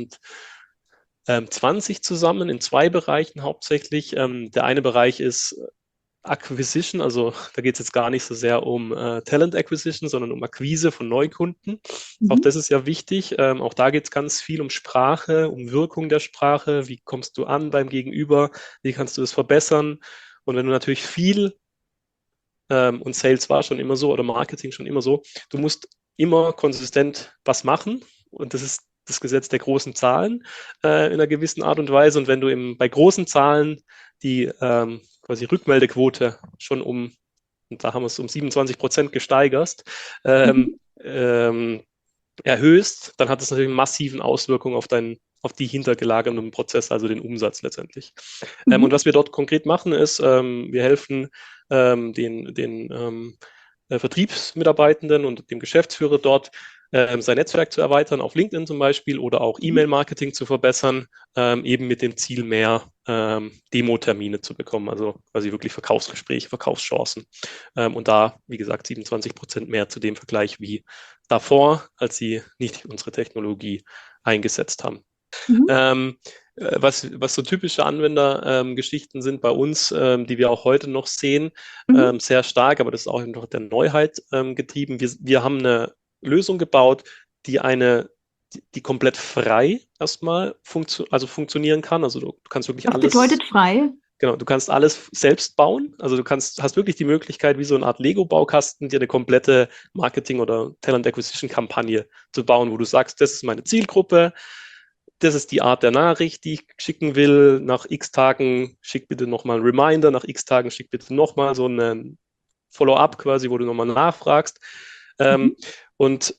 zweitausendzwanzig zusammen in zwei Bereichen hauptsächlich. Ähm, der eine Bereich ist Acquisition, also da geht es jetzt gar nicht so sehr um äh, Talent Acquisition, sondern um Akquise von Neukunden. Mhm. Auch das ist ja wichtig. Ähm, auch da geht es ganz viel um Sprache, um Wirkung der Sprache. Wie kommst du an beim Gegenüber? Wie kannst du das verbessern? Und wenn du natürlich viel, ähm, und Sales war schon immer so oder Marketing schon immer so, du musst immer konsistent was machen. Und das ist das Gesetz der großen Zahlen äh, in einer gewissen Art und Weise. Und wenn du im, bei großen Zahlen die ähm, quasi Rückmeldequote schon um, und da haben wir es um siebenundzwanzig Prozent gesteigert, ähm, Mhm. ähm, erhöhst, dann hat das natürlich massiven Auswirkungen auf deinen, auf die hintergelagerten Prozesse, also den Umsatz letztendlich. Mhm. Ähm, und was wir dort konkret machen, ist, ähm, wir helfen ähm, den, den ähm, äh, Vertriebsmitarbeitenden und dem Geschäftsführer dort, ähm, sein Netzwerk zu erweitern, auf LinkedIn zum Beispiel, oder auch E-Mail-Marketing zu verbessern, ähm, eben mit dem Ziel, mehr ähm, Demo-Termine zu bekommen, also quasi wirklich Verkaufsgespräche, Verkaufschancen. Ähm, und da, wie gesagt, siebenundzwanzig Prozent mehr zu dem Vergleich wie davor, als sie nicht unsere Technologie eingesetzt haben. Mhm. Ähm, äh, was, was so typische Anwendergeschichten ähm, sind bei uns, ähm, die wir auch heute noch sehen, Mhm. ähm, sehr stark, aber das ist auch einfach der Neuheit ähm, getrieben. Wir, wir haben eine Lösung gebaut, die eine, die, die komplett frei erstmal funktio also funktionieren kann. Also du, du kannst wirklich Was alles, bedeutet frei? genau, du kannst alles selbst bauen. Also du kannst, hast wirklich die Möglichkeit, wie so eine Art Lego-Baukasten, dir eine komplette Marketing- oder Talent-Acquisition-Kampagne zu bauen, wo du sagst, das ist meine Zielgruppe, das ist die Art der Nachricht, die ich schicken will. Nach x Tagen schick bitte nochmal einen Reminder, nach x Tagen schick bitte nochmal so einen Follow-up quasi, wo du nochmal nachfragst. Mhm. Ähm, und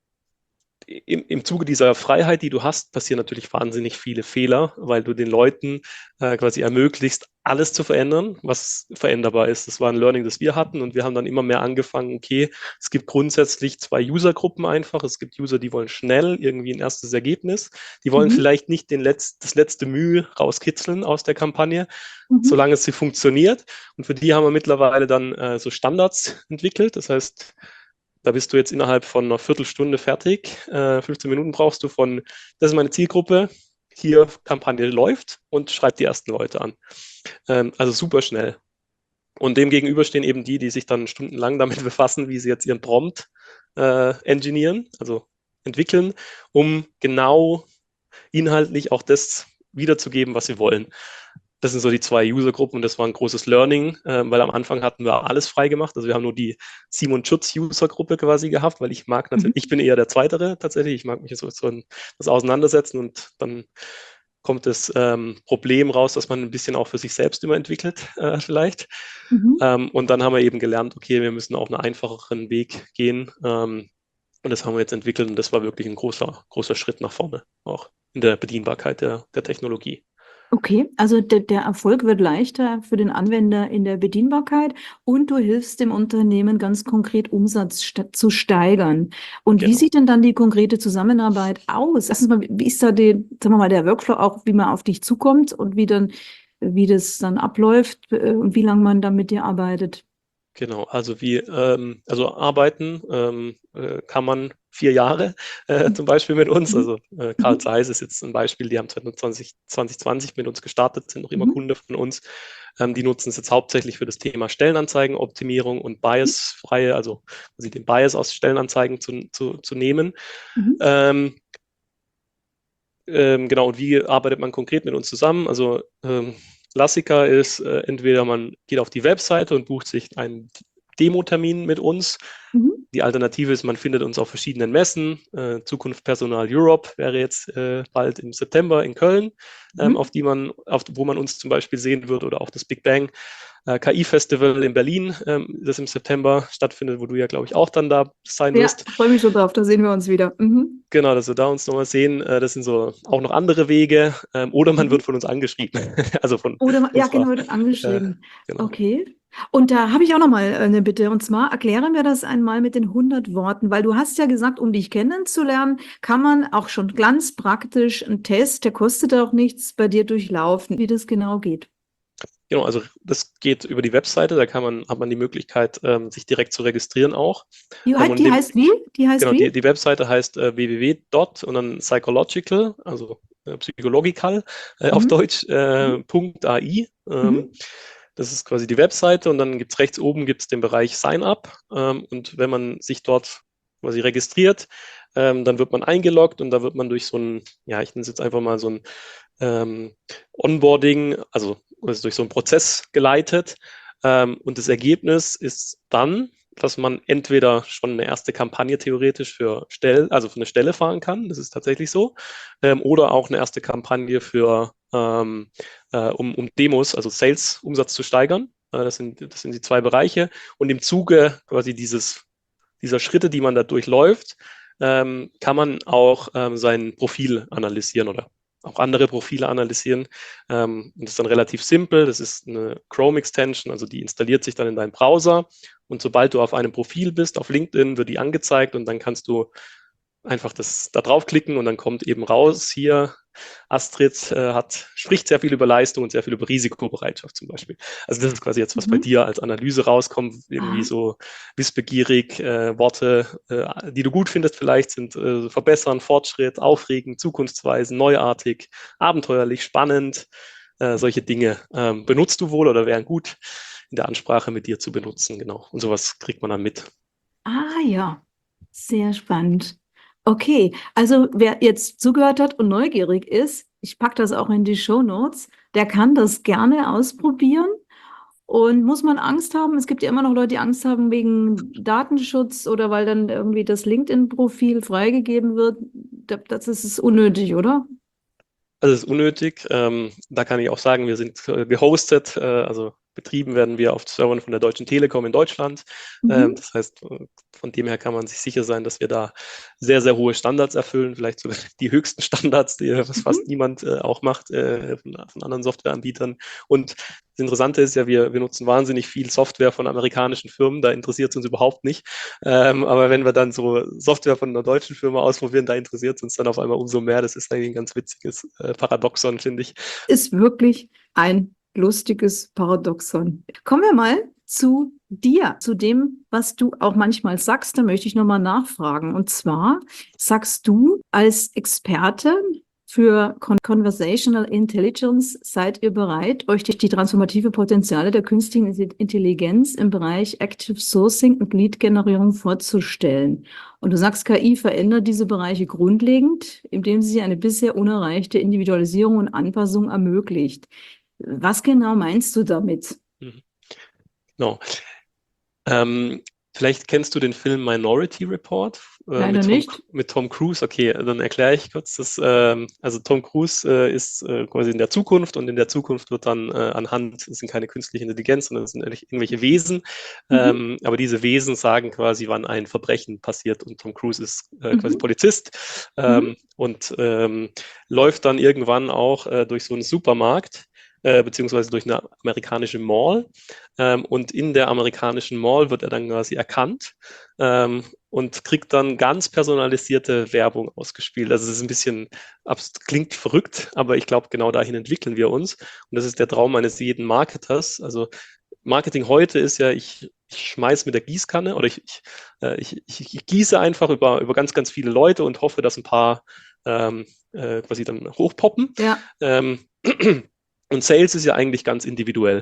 im, im Zuge dieser Freiheit, die du hast, passieren natürlich wahnsinnig viele Fehler, weil du den Leuten äh, quasi ermöglicht, alles zu verändern, was veränderbar ist. Das war ein Learning, das wir hatten, und wir haben dann immer mehr angefangen, okay, es gibt grundsätzlich zwei Usergruppen einfach. Es gibt User, die wollen schnell irgendwie ein erstes Ergebnis. Die wollen Mhm. vielleicht nicht den Letz-, das letzte Mühe rauskitzeln aus der Kampagne, Mhm. solange sie funktioniert. Und für die haben wir mittlerweile dann äh, so Standards entwickelt. Das heißt, da bist du jetzt innerhalb von einer Viertelstunde fertig. Äh, fünfzehn Minuten brauchst du von, das ist meine Zielgruppe, hier Kampagne läuft, und schreib die ersten Leute an. Ähm, also super schnell. Und dem gegenüber stehen eben die, die sich dann stundenlang damit befassen, wie sie jetzt ihren Prompt äh, engineieren, also entwickeln, um genau inhaltlich auch das wiederzugeben, was sie wollen. Das sind so die zwei Usergruppen, und das war ein großes Learning, äh, weil am Anfang hatten wir alles frei gemacht. Also wir haben nur die Simon Schutz Usergruppe quasi gehabt, weil ich mag Mhm. natürlich, ich bin eher der Zweitere tatsächlich. Ich mag mich so, so ein, das auseinandersetzen, und dann kommt das ähm, Problem raus, dass man ein bisschen auch für sich selbst immer entwickelt, äh, vielleicht. Mhm. Ähm, und dann haben wir eben gelernt, okay, wir müssen auch einen einfacheren Weg gehen. Ähm, und das haben wir jetzt entwickelt, und das war wirklich ein großer, großer Schritt nach vorne, auch in der Bedienbarkeit der, der Technologie. Okay, also der, der Erfolg wird leichter für den Anwender in der Bedienbarkeit, und du hilfst dem Unternehmen ganz konkret, Umsatz sta- zu steigern. Und wie Genau. sieht denn dann die konkrete Zusammenarbeit aus? Erstens mal, wie ist da die, sagen wir mal, der Workflow auch, wie man auf dich zukommt und wie dann, wie das dann abläuft, äh, und wie lange man dann mit dir arbeitet? Genau, also wie, ähm, also arbeiten ähm, äh, kann man vier Jahre äh, zum Beispiel mit uns. Mhm. Also äh, Carl Mhm. Zeiss ist jetzt ein Beispiel, die haben zwanzig zwanzig, zwanzig zwanzig mit uns gestartet, sind noch immer Mhm. Kunde von uns. Ähm, die nutzen es jetzt hauptsächlich für das Thema Stellenanzeigenoptimierung und Bias-freie, also quasi den Bias aus Stellenanzeigen zu, zu, zu nehmen. Mhm. Ähm, ähm, genau, und wie arbeitet man konkret mit uns zusammen? Also ähm, Klassiker ist, äh, entweder man geht auf die Webseite und bucht sich einen Demo-Termin mit uns. Mhm. Die Alternative ist, man findet uns auf verschiedenen Messen. Äh, Zukunft Personal Europe wäre jetzt äh, bald im September in Köln, ähm, Mhm. auf die man, auf, wo man uns zum Beispiel sehen wird, oder auch das Big Bang äh, K I-Festival in Berlin, ähm, das im September stattfindet, wo du ja, glaube ich, auch dann da sein Ja, wirst. freue mich schon drauf, da sehen wir uns wieder. Mhm. Genau, dass wir da uns nochmal sehen. Äh, das sind so auch noch andere Wege. Ähm, oder man Mhm. wird von uns angeschrieben. Also von Oder, ja, unserer, genau, wird äh, angeschrieben. genau. Okay. Und da habe ich auch noch mal eine Bitte. Und zwar erkläre mir das einmal mit den hundert Worten, weil du hast ja gesagt, um dich kennenzulernen, kann man auch schon ganz praktisch einen Test, der kostet auch nichts, bei dir durchlaufen, wie das genau geht. Genau, also das geht über die Webseite, da kann man, hat man die Möglichkeit, ähm, sich direkt zu registrieren auch. Die, Ähm, hei- und die dem, heißt wie? Die heißt genau, die, wie? die Webseite heißt äh, www. und dann psychological, also äh, psychological äh, auf Mhm. Deutsch, äh, Mhm. .ai. Ähm, Mhm. das ist quasi die Webseite, und dann gibt es rechts oben gibt's den Bereich Sign Up. Ähm, und wenn man sich dort quasi registriert, ähm, dann wird man eingeloggt, und da wird man durch so ein, ja, ich nenne es jetzt einfach mal so ein ähm, Onboarding, also, also durch so einen Prozess geleitet. Ähm, und das Ergebnis ist dann, dass man entweder schon eine erste Kampagne theoretisch für Stelle, also für eine Stelle fahren kann, das ist tatsächlich so, ähm, oder auch eine erste Kampagne für, ähm, äh, um, um Demos, also Sales-Umsatz zu steigern. Äh, das sind, das sind die zwei Bereiche. Und im Zuge quasi dieses, dieser Schritte, die man da durchläuft, ähm, kann man auch ähm, sein Profil analysieren oder auch andere Profile analysieren. Ähm, und das ist dann relativ simpel. Das ist eine Chrome-Extension, also die installiert sich dann in deinen Browser. Und sobald du auf einem Profil bist, auf LinkedIn, wird die angezeigt, und dann kannst du einfach das da draufklicken, und dann kommt eben raus, hier Astrid äh, hat, spricht sehr viel über Leistung und sehr viel über Risikobereitschaft zum Beispiel. Also das ist quasi jetzt, was bei Mhm. dir als Analyse rauskommt, irgendwie Ah. so wissbegierig, äh, Worte, äh, die du gut findest vielleicht, sind äh, verbessern, Fortschritt, aufregend, zukunftsweisend, neuartig, abenteuerlich, spannend, äh, solche Dinge. Ähm, benutzt du wohl oder wären gut in der Ansprache mit dir zu benutzen, genau. Und sowas kriegt man dann mit. Ah, ja. Sehr spannend. Okay, also wer jetzt zugehört hat und neugierig ist, ich packe das auch in die Shownotes, der kann das gerne ausprobieren. Und muss man Angst haben? Es gibt ja immer noch Leute, die Angst haben wegen Datenschutz oder weil dann irgendwie das LinkedIn-Profil freigegeben wird. Da- Das ist unnötig, oder? Also es ist unnötig. Ähm, da kann ich auch sagen, wir sind äh, gehostet, äh, also betrieben werden wir auf Servern von der Deutschen Telekom in Deutschland. Ähm, Mhm. das heißt, äh, von dem her kann man sich sicher sein, dass wir da sehr, sehr hohe Standards erfüllen, vielleicht sogar die höchsten Standards, die was Mhm. fast niemand äh, auch macht äh, von, von anderen Softwareanbietern. Und das Interessante ist ja, wir, wir nutzen wahnsinnig viel Software von amerikanischen Firmen, da interessiert es uns überhaupt nicht. Ähm, aber wenn wir dann so Software von einer deutschen Firma ausprobieren, da interessiert es uns dann auf einmal umso mehr. Das ist eigentlich ein ganz witziges äh, Paradoxon, finde ich. Ist wirklich ein lustiges Paradoxon. Kommen wir mal zu dir, zu dem, was du auch manchmal sagst. Da möchte ich nochmal nachfragen. Und zwar sagst du als Experte für Con Conversational Intelligence, seid ihr bereit, euch die, die transformative Potenziale der künstlichen Intelligenz im Bereich Active Sourcing und Lead-Generierung vorzustellen? Und du sagst, K I verändert diese Bereiche grundlegend, indem sie eine bisher unerreichte Individualisierung und Anpassung ermöglicht. Was genau meinst du damit? Mhm. Genau. Ähm, vielleicht kennst du den Film Minority Report äh, Leider mit Tom, nicht. mit Tom Cruise. Okay, dann erkläre ich kurz. Das, ähm, also Tom Cruise äh, ist äh, quasi in der Zukunft und in der Zukunft wird dann äh, anhand, es sind keine künstliche Intelligenz, sondern es sind irgendwelche Wesen. Mhm. Ähm, aber diese Wesen sagen quasi, wann ein Verbrechen passiert und Tom Cruise ist äh, quasi Mhm. Polizist Mhm. ähm, und ähm, läuft dann irgendwann auch äh, durch so einen Supermarkt äh, beziehungsweise durch eine amerikanische Mall. Ähm, und in der amerikanischen Mall wird er dann quasi erkannt ähm, und kriegt dann ganz personalisierte Werbung ausgespielt. Also es ist ein bisschen, klingt verrückt, aber ich glaube, genau dahin entwickeln wir uns. Und das ist der Traum eines jeden Marketers. Also Marketing heute ist ja, ich, ich schmeiß mit der Gießkanne oder ich, ich, äh, ich, ich, ich gieße einfach über, über ganz, ganz viele Leute und hoffe, dass ein paar ähm, äh, quasi dann hochpoppen. Ja, Ähm, und Sales ist ja eigentlich ganz individuell.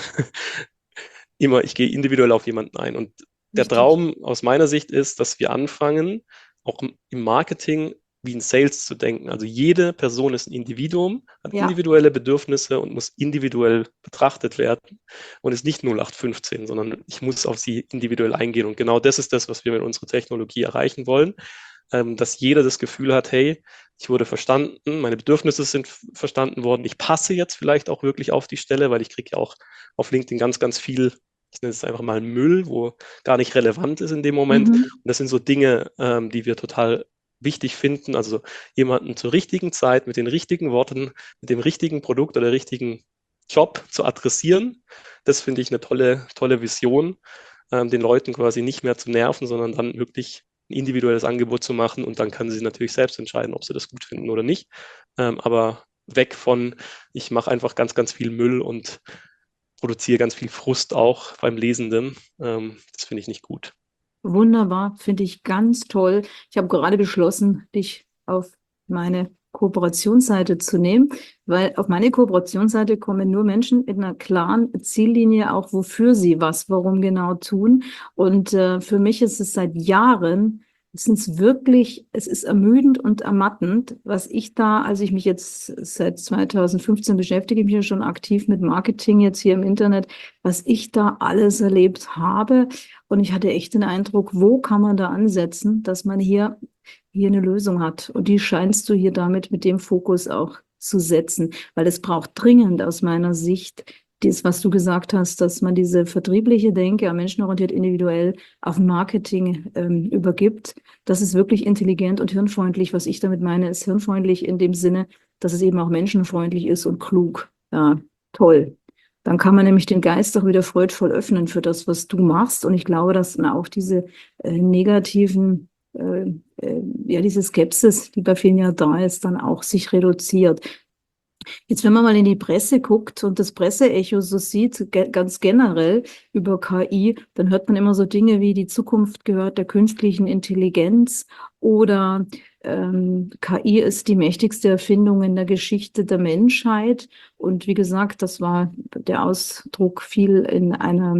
Immer, ich gehe individuell auf jemanden ein. Und der richtig. Traum aus meiner Sicht ist, dass wir anfangen, auch im Marketing wie in Sales zu denken. Also jede Person ist ein Individuum, hat Ja. individuelle Bedürfnisse und muss individuell betrachtet werden und ist nicht null acht fünfzehn, sondern ich muss auf sie individuell eingehen. Und genau das ist das, was wir mit unserer Technologie erreichen wollen, ähm, dass jeder das Gefühl hat, hey, ich wurde verstanden, meine Bedürfnisse sind verstanden worden, ich passe jetzt vielleicht auch wirklich auf die Stelle, weil ich kriege ja auch auf LinkedIn ganz, ganz viel, ich nenne es einfach mal Müll, wo gar nicht relevant ist in dem Moment. Und Mhm. das sind so Dinge, ähm, die wir total wichtig finden, also jemanden zur richtigen Zeit mit den richtigen Worten, mit dem richtigen Produkt oder richtigen Job zu adressieren. Das finde ich eine tolle, tolle Vision, ähm, den Leuten quasi nicht mehr zu nerven, sondern dann wirklich ein individuelles Angebot zu machen und dann können sie natürlich selbst entscheiden, ob sie das gut finden oder nicht. Ähm, aber weg von, ich mache einfach ganz, ganz viel Müll und produziere ganz viel Frust auch beim Lesenden. Ähm, das finde ich nicht gut. Wunderbar, finde ich ganz toll. Ich habe gerade beschlossen, dich auf meine Kooperationsseite zu nehmen, weil auf meine Kooperationsseite kommen nur Menschen mit einer klaren Ziellinie, auch wofür sie was, warum genau tun. Und äh, für mich ist es seit Jahren, es ist wirklich, es ist ermüdend und ermattend, was ich da, als ich mich jetzt seit zweitausendfünfzehn beschäftige, ich mich ja schon aktiv mit Marketing jetzt hier im Internet, was ich da alles erlebt habe. Und ich hatte echt den Eindruck, wo kann man da ansetzen, dass man hier, hier eine Lösung hat. Und die scheinst du hier damit mit dem Fokus auch zu setzen, weil es braucht dringend aus meiner Sicht das, was du gesagt hast, dass man diese vertriebliche Denke, menschenorientiert individuell auf Marketing ähm, übergibt. Das ist wirklich intelligent und hirnfreundlich. Was ich damit meine, ist hirnfreundlich in dem Sinne, dass es eben auch menschenfreundlich ist und klug. Ja, toll. Dann kann man nämlich den Geist auch wieder freudvoll öffnen für das, was du machst. Und ich glaube, dass dann auch diese äh, negativen, äh, äh, ja, diese Skepsis, die bei vielen ja da ist, dann auch sich reduziert. Jetzt, wenn man mal in die Presse guckt und das Presseecho so sieht, ge ganz generell über K I, dann hört man immer so Dinge wie die Zukunft gehört der künstlichen Intelligenz oder ähm, K I ist die mächtigste Erfindung in der Geschichte der Menschheit. Und wie gesagt, das war der Ausdruck viel in einem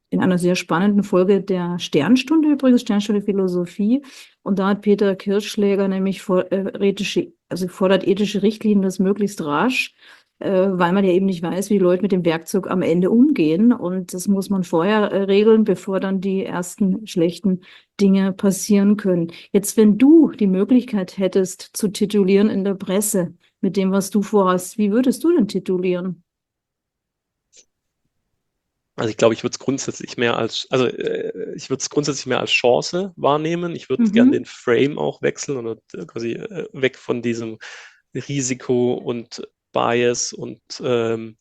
in einer sehr spannenden Folge der Sternstunde übrigens, Sternstunde Philosophie. Und da hat Peter Kirchschläger nämlich for, äh, ethische, also fordert ethische Richtlinien, das möglichst rasch, äh, weil man ja eben nicht weiß, wie die Leute mit dem Werkzeug am Ende umgehen. Und das muss man vorher äh, regeln, bevor dann die ersten schlechten Dinge passieren können. Jetzt, wenn du die Möglichkeit hättest, zu titulieren in der Presse mit dem, was du vorhast, wie würdest du denn titulieren? Also ich glaube, ich würde es grundsätzlich mehr als, also äh, ich würde es grundsätzlich mehr als Chance wahrnehmen. Ich würde Mhm. gerne den Frame auch wechseln oder quasi äh, weg von diesem Risiko und Bias und ähm,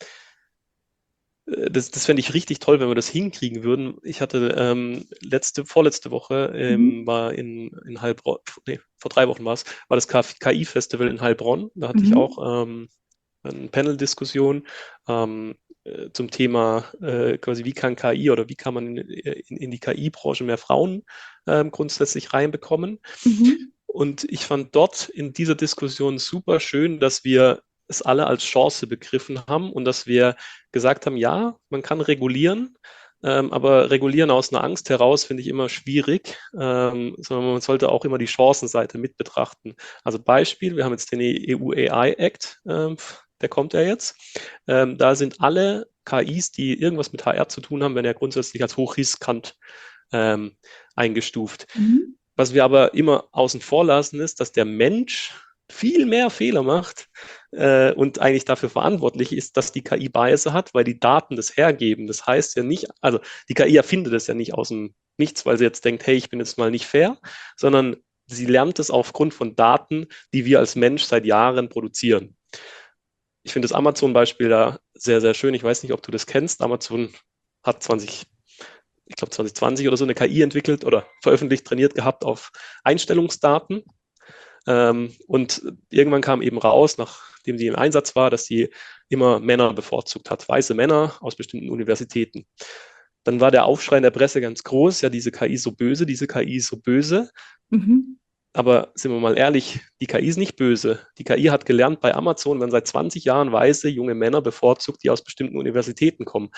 das, das fände ich richtig toll, wenn wir das hinkriegen würden. Ich hatte ähm, letzte, vorletzte Woche ähm, Mhm. war in, in Heilbronn, nee, vor drei Wochen war es, war das K I-Festival in Heilbronn. Da hatte ich Mhm. auch ähm, eine Panel-Diskussion ähm, äh, zum Thema äh, quasi, wie kann K I oder wie kann man in, in, in die K I-Branche mehr Frauen ähm, grundsätzlich reinbekommen. Mhm. Und ich fand dort in dieser Diskussion super schön, dass wir es alle als Chance begriffen haben und dass wir gesagt haben, ja, man kann regulieren, ähm, aber regulieren aus einer Angst heraus finde ich immer schwierig, ähm, sondern man sollte auch immer die Chancenseite mit betrachten. Also Beispiel, wir haben jetzt den E U A I Act, ähm, der kommt ja jetzt. Ähm, da sind alle K Is, die irgendwas mit H R zu tun haben, werden ja grundsätzlich als hochriskant ähm, eingestuft. Mhm. Was wir aber immer außen vor lassen, ist, dass der Mensch viel mehr Fehler macht äh, und eigentlich dafür verantwortlich ist, dass die K I Bias hat, weil die Daten das hergeben. Das heißt ja nicht, also die K I erfindet es ja nicht aus dem Nichts, weil sie jetzt denkt, hey, ich bin jetzt mal nicht fair, sondern sie lernt es aufgrund von Daten, die wir als Mensch seit Jahren produzieren. Ich finde das Amazon-Beispiel da sehr, sehr schön. Ich weiß nicht, ob du das kennst. Amazon hat zwanzig ich glaube zwanzig zwanzig oder so eine K I entwickelt oder veröffentlicht, trainiert gehabt auf Einstellungsdaten. Ähm, und irgendwann kam eben raus, nachdem sie im Einsatz war, dass sie immer Männer bevorzugt hat, weiße Männer aus bestimmten Universitäten. Dann war der Aufschrei in der Presse ganz groß, ja, diese K I ist so böse, diese K I ist so böse. Mhm. Aber sind wir mal ehrlich, die K I ist nicht böse. Die K I hat gelernt bei Amazon, wenn seit zwanzig Jahren weiße junge Männer bevorzugt, die aus bestimmten Universitäten kommen.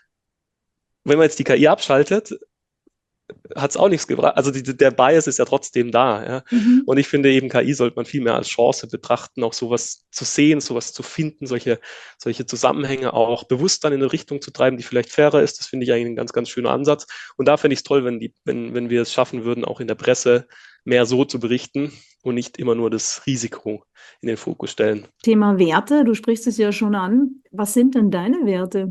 Wenn man jetzt die K I abschaltet, hat es auch nichts gebracht. Also die, der Bias ist ja trotzdem da. Ja? Mhm. Und ich finde eben, K I sollte man viel mehr als Chance betrachten, auch sowas zu sehen, sowas zu finden, solche, solche Zusammenhänge auch bewusst dann in eine Richtung zu treiben, die vielleicht fairer ist. Das finde ich eigentlich ein ganz, ganz schöner Ansatz. Und da finde ich es toll, wenn, die, wenn, wenn wir es schaffen würden, auch in der Presse mehr so zu berichten und nicht immer nur das Risiko in den Fokus stellen. Thema Werte, du sprichst es ja schon an. Was sind denn deine Werte?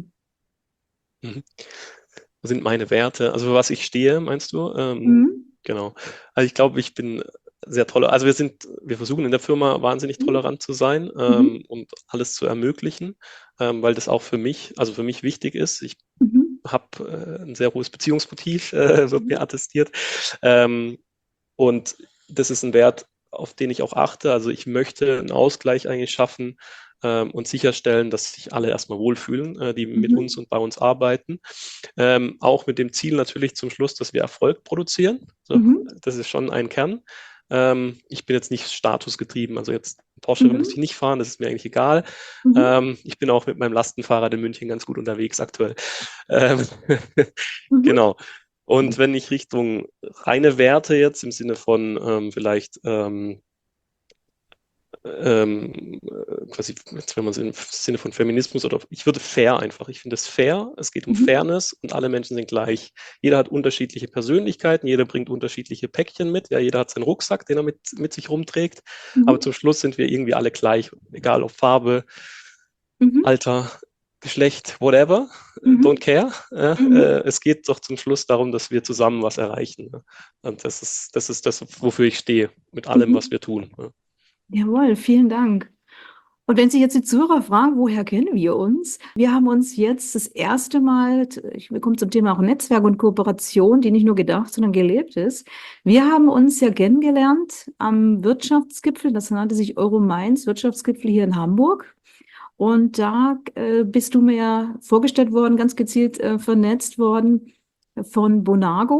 Mhm. Was sind meine Werte? Also für was ich stehe, meinst du? Ähm, Mhm. genau. Also ich glaube, ich bin sehr toll. Also wir sind, wir versuchen in der Firma wahnsinnig tolerant zu sein ähm, Mhm. und alles zu ermöglichen, ähm, weil das auch für mich, also für mich wichtig ist. Ich Mhm. habe äh, ein sehr hohes Beziehungsmotiv, äh, wird mir attestiert. Ähm, und das ist ein Wert, auf den ich auch achte. Also ich möchte einen Ausgleich eigentlich schaffen ähm, und sicherstellen, dass sich alle erstmal wohlfühlen, äh, die mit Mhm. uns und bei uns arbeiten. Ähm, auch mit dem Ziel natürlich zum Schluss, dass wir Erfolg produzieren. So, Mhm. das ist schon ein Kern. Ähm, ich bin jetzt nicht statusgetrieben, also jetzt Porsche muss ich Mhm. nicht fahren, das ist mir eigentlich egal. Mhm. Ähm, ich bin auch mit meinem Lastenfahrrad in München ganz gut unterwegs aktuell. Ähm, Mhm. genau. Und wenn ich Richtung reine Werte jetzt im Sinne von ähm, vielleicht ähm, ähm, äh, quasi, jetzt wenn man es im Sinne von Feminismus oder ich würde fair einfach, ich finde es fair, es geht um Mhm. Fairness und alle Menschen sind gleich. Jeder hat unterschiedliche Persönlichkeiten, jeder bringt unterschiedliche Päckchen mit, ja, jeder hat seinen Rucksack, den er mit, mit sich rumträgt, aber Mhm. zum Schluss sind wir irgendwie alle gleich, egal ob Farbe, Mhm. Alter, Geschlecht, whatever, don't Mhm. care. Ja, Mhm. äh, es geht doch zum Schluss darum, dass wir zusammen was erreichen. Ja. Und das ist, das ist das, wofür ich stehe, mit allem, was Mhm. wir tun. Ja. Jawohl, vielen Dank. Und wenn sich jetzt die Zuhörer fragen, woher kennen wir uns? Wir haben uns jetzt das erste Mal, ich komme zum Thema auch Netzwerk und Kooperation, die nicht nur gedacht, sondern gelebt ist. Wir haben uns ja kennengelernt am Wirtschaftsgipfel, das nannte sich Euro-Mainz, Wirtschaftsgipfel hier in Hamburg. Und da äh, bist du mir ja vorgestellt worden, ganz gezielt äh, vernetzt worden von Bonago.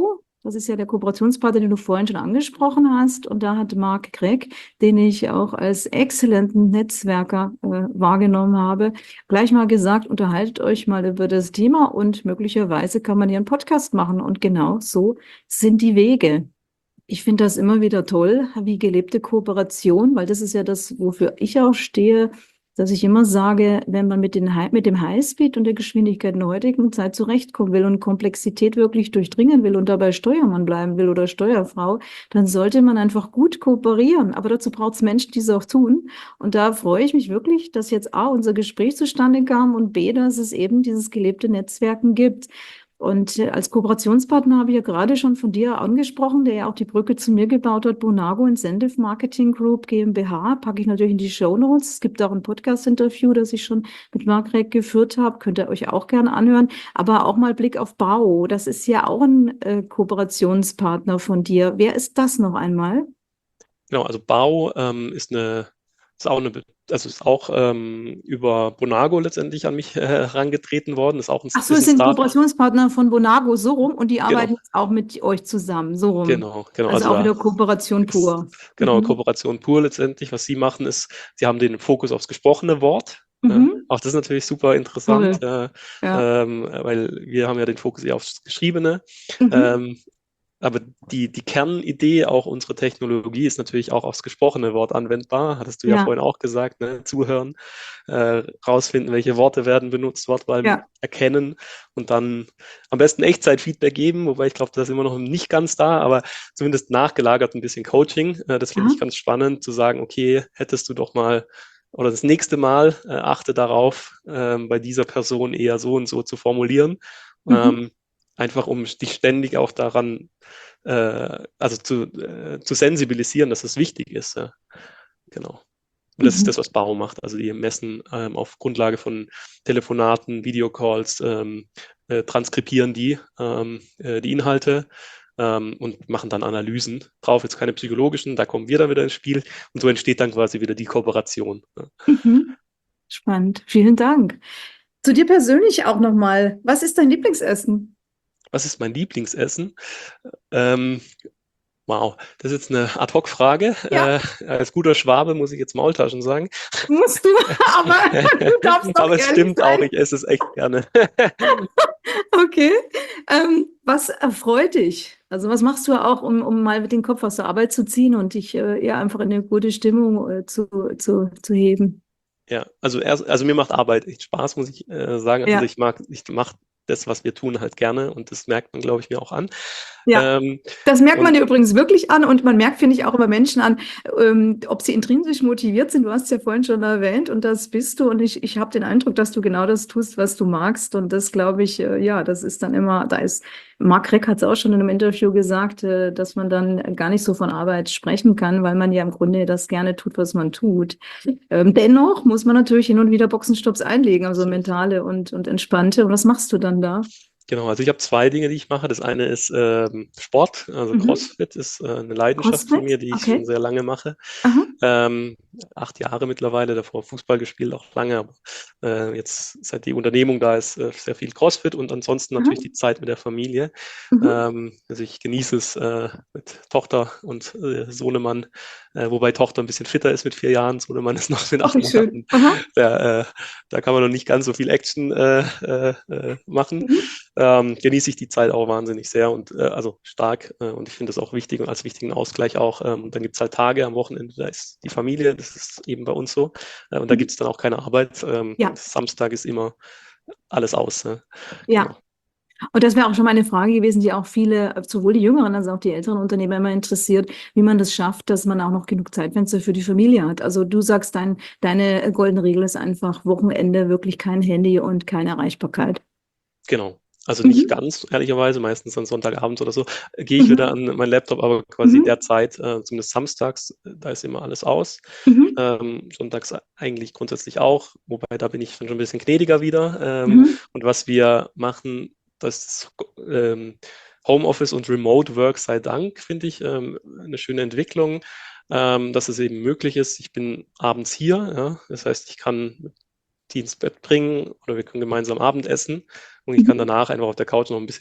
Das ist ja der Kooperationspartner, den du vorhin schon angesprochen hast. Und da hat Marc Gregg, den ich auch als exzellenten Netzwerker äh, wahrgenommen habe, gleich mal gesagt, unterhaltet euch mal über das Thema und möglicherweise kann man hier einen Podcast machen. Und genau so sind die Wege. Ich finde das immer wieder toll, wie gelebte Kooperation, weil das ist ja das, wofür ich auch stehe, dass ich immer sage, wenn man mit, den, mit dem Highspeed und der Geschwindigkeit in der heutigen Zeit zurechtkommen will und Komplexität wirklich durchdringen will und dabei Steuermann bleiben will oder Steuerfrau, dann sollte man einfach gut kooperieren. Aber dazu braucht es Menschen, die es auch tun. Und da freue ich mich wirklich, dass jetzt A, unser Gespräch zustande kam und B, dass es eben dieses gelebte Netzwerken gibt. Und als Kooperationspartner habe ich ja gerade schon von dir angesprochen, der ja auch die Brücke zu mir gebaut hat, Bonago Incentive Marketing Group GmbH, packe ich natürlich in die Shownotes. Es gibt auch ein Podcast-Interview, das ich schon mit Marc Gregg geführt habe, könnt ihr euch auch gerne anhören. Aber auch mal Blick auf B A O, das ist ja auch ein äh, Kooperationspartner von dir. Wer ist das noch einmal? Genau, also B A O ähm, ist eine, ist auch eine, also ist auch ähm, über Bonago letztendlich an mich äh, herangetreten worden. Ist auch ein, Ach so, ist es ein sind Start. Kooperationspartner von Bonago, so rum, und die Genau, arbeiten jetzt auch mit euch zusammen, so rum. genau, genau. Also Also auch da wieder Kooperation ist, pur. genau, Mhm. Kooperation pur letztendlich. Was sie machen, ist, sie haben den Fokus aufs gesprochene Wort. Ja. Mhm. Auch das ist natürlich super interessant, Toll. äh, Ja. ähm, weil wir haben ja den Fokus eher aufs Geschriebene. Mhm. Ähm, aber die, die Kernidee auch unserer Technologie ist natürlich auch aufs gesprochene Wort anwendbar. Hattest du ja Ja, vorhin auch gesagt, ne? Zuhören, äh, rausfinden, welche Worte werden benutzt, Wortwahl ja. erkennen und dann am besten Echtzeit-Feedback geben, wobei ich glaube, das ist immer noch nicht ganz da, aber zumindest nachgelagert ein bisschen Coaching. Äh, das finde Aha. ich ganz spannend, zu sagen, okay, hättest du doch mal oder das nächste Mal äh, achte darauf, ähm, bei dieser Person eher so und so zu formulieren. Mhm. Ähm, einfach um dich ständig auch daran äh, also zu, äh, zu sensibilisieren, dass es wichtig ist. Ja. Genau. Und das ist Mhm. das, was B A O macht. Also die messen ähm, auf Grundlage von Telefonaten, Videocalls, ähm, äh, transkribieren die, ähm, äh, die Inhalte ähm, und machen dann Analysen drauf. Jetzt keine psychologischen, da kommen wir dann wieder ins Spiel und so entsteht dann quasi wieder die Kooperation. Ja. Mhm. Spannend. Vielen Dank. Zu dir persönlich auch nochmal. Was ist dein Lieblingsessen? Was ist mein Lieblingsessen? Ähm, Wow, das ist jetzt eine Ad-Hoc-Frage. Ja, Äh, als guter Schwabe muss ich jetzt Maultaschen sagen. musst du, aber du darfst doch Aber es ehrlich stimmt auch, sein. ich esse es echt gerne. Okay. Ähm, was erfreut dich? Also was machst du auch, um, um mal mit dem Kopf aus der Arbeit zu ziehen und dich äh, eher einfach in eine gute Stimmung äh, zu, zu, zu heben? Ja, also, erst, also mir macht Arbeit echt Spaß, muss ich äh, sagen. Also Ja. ich mag, ich mache das, was wir tun, halt gerne und das merkt man, glaube ich, mir auch an. Ja, Ähm, das merkt man und dir übrigens wirklich an und man merkt, finde ich, auch über Menschen an, ähm, ob sie intrinsisch motiviert sind. Du hast es ja vorhin schon erwähnt und das bist du und ich, ich habe den Eindruck, dass du genau das tust, was du magst und das glaube ich, äh, ja, das ist dann immer, da ist, Marc Reck hat es auch schon in einem Interview gesagt, äh, dass man dann gar nicht so von Arbeit sprechen kann, weil man ja im Grunde das gerne tut, was man tut. Ähm, dennoch muss man natürlich hin und wieder Boxenstopps einlegen, also mentale und, und entspannte. Und was machst du dann da? genau, also ich habe zwei Dinge, die ich mache. Das eine ist ähm, Sport, also Mhm. CrossFit ist äh, eine Leidenschaft von mir, CrossFit? die ich schon Okay. sehr lange mache. Aha. Ähm, acht Jahre mittlerweile, davor Fußball gespielt, auch lange, aber äh, jetzt seit die Unternehmung da ist, äh, sehr viel CrossFit und ansonsten Aha. natürlich die Zeit mit der Familie. Mhm. Ähm, also ich genieße es äh, mit Tochter und äh, Sohnemann, äh, wobei Tochter ein bisschen fitter ist mit vier Jahren, Sohnemann ist noch mit Ach, acht wie schön. Monaten. Aha. Da, äh, da kann man noch nicht ganz so viel Action äh, äh, äh, machen. Mhm. Ähm, genieße ich die Zeit auch wahnsinnig sehr und äh, also stark äh, und ich finde es auch wichtig und als wichtigen Ausgleich auch. Ähm, und dann gibt es halt Tage am Wochenende, da ist die Familie, das ist eben bei uns so. Äh, und da gibt Mhm. es dann auch keine Arbeit. Ähm, Ja, Samstag ist immer alles aus. Ne? ja. Genau. Und das wäre auch schon mal eine Frage gewesen, die auch viele, sowohl die jüngeren als auch die älteren Unternehmer immer interessiert, wie man das schafft, dass man auch noch genug Zeitfenster für die Familie hat. Also du sagst, dein, deine goldene Regel ist einfach Wochenende, wirklich kein Handy und keine Erreichbarkeit. Genau. Also nicht Mhm. ganz, ehrlicherweise, meistens dann Sonntagabends oder so, äh, gehe ich wieder Mhm. an meinen Laptop, aber quasi Mhm. derzeit, äh, zumindest samstags, äh, da ist immer alles aus. Mhm. Ähm, sonntags eigentlich grundsätzlich auch, wobei da bin ich schon ein bisschen gnädiger wieder. Ähm, Mhm. und was wir machen, das ist ähm, Homeoffice und Remote Work sei Dank, finde ich, ähm, eine schöne Entwicklung, ähm, dass es eben möglich ist. Ich bin abends hier, ja, das heißt, ich kann die ins Bett bringen oder wir können gemeinsam Abendessen und ich kann Mhm. danach einfach auf der Couch noch ein bisschen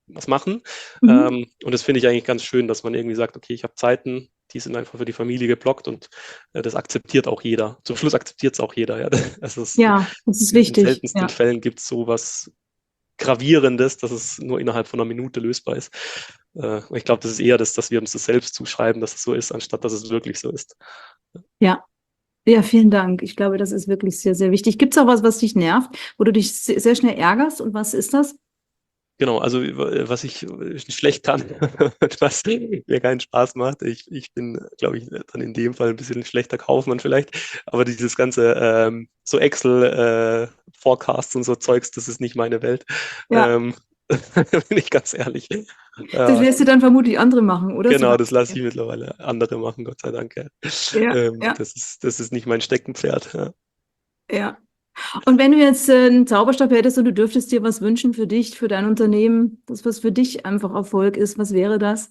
was machen. Mhm. Ähm, und das finde ich eigentlich ganz schön, dass man irgendwie sagt, okay, ich habe Zeiten, die sind einfach für die Familie geblockt und äh, das akzeptiert auch jeder. Zum Schluss akzeptiert es auch jeder. Ja. Das ist, Ja, das ist in wichtig. seltensten Ja. Fällen gibt es sowas Gravierendes, dass es nur innerhalb von einer Minute lösbar ist. Äh, und ich glaube, das ist eher das, dass wir uns das selbst zuschreiben, dass es so ist, anstatt dass es wirklich so ist. Ja. Ja, vielen Dank. Ich glaube, das ist wirklich sehr, sehr wichtig. Gibt es auch was, was dich nervt, wo du dich se- sehr schnell ärgerst? Und was ist das? Genau, also äh, was ich äh, schlecht kann, was mir keinen Spaß macht. Ich, ich bin, glaube ich, dann in dem Fall ein bisschen ein schlechter Kaufmann vielleicht. Aber dieses ganze ähm, so Excel-Forecasts und so Zeugs, das ist nicht meine Welt. Ja, Ähm, bin ich ganz ehrlich. das Äh, lässt du dann vermutlich andere machen, oder? genau, Sogar. das lasse ich mittlerweile andere machen, Gott sei Dank. Ja. Ja, Ähm, ja, das ist, das ist nicht mein Steckenpferd. Ja. ja. Und wenn du jetzt äh, einen Zauberstab hättest und du dürftest dir was wünschen für dich, für dein Unternehmen, das, was für dich einfach Erfolg ist, was wäre das?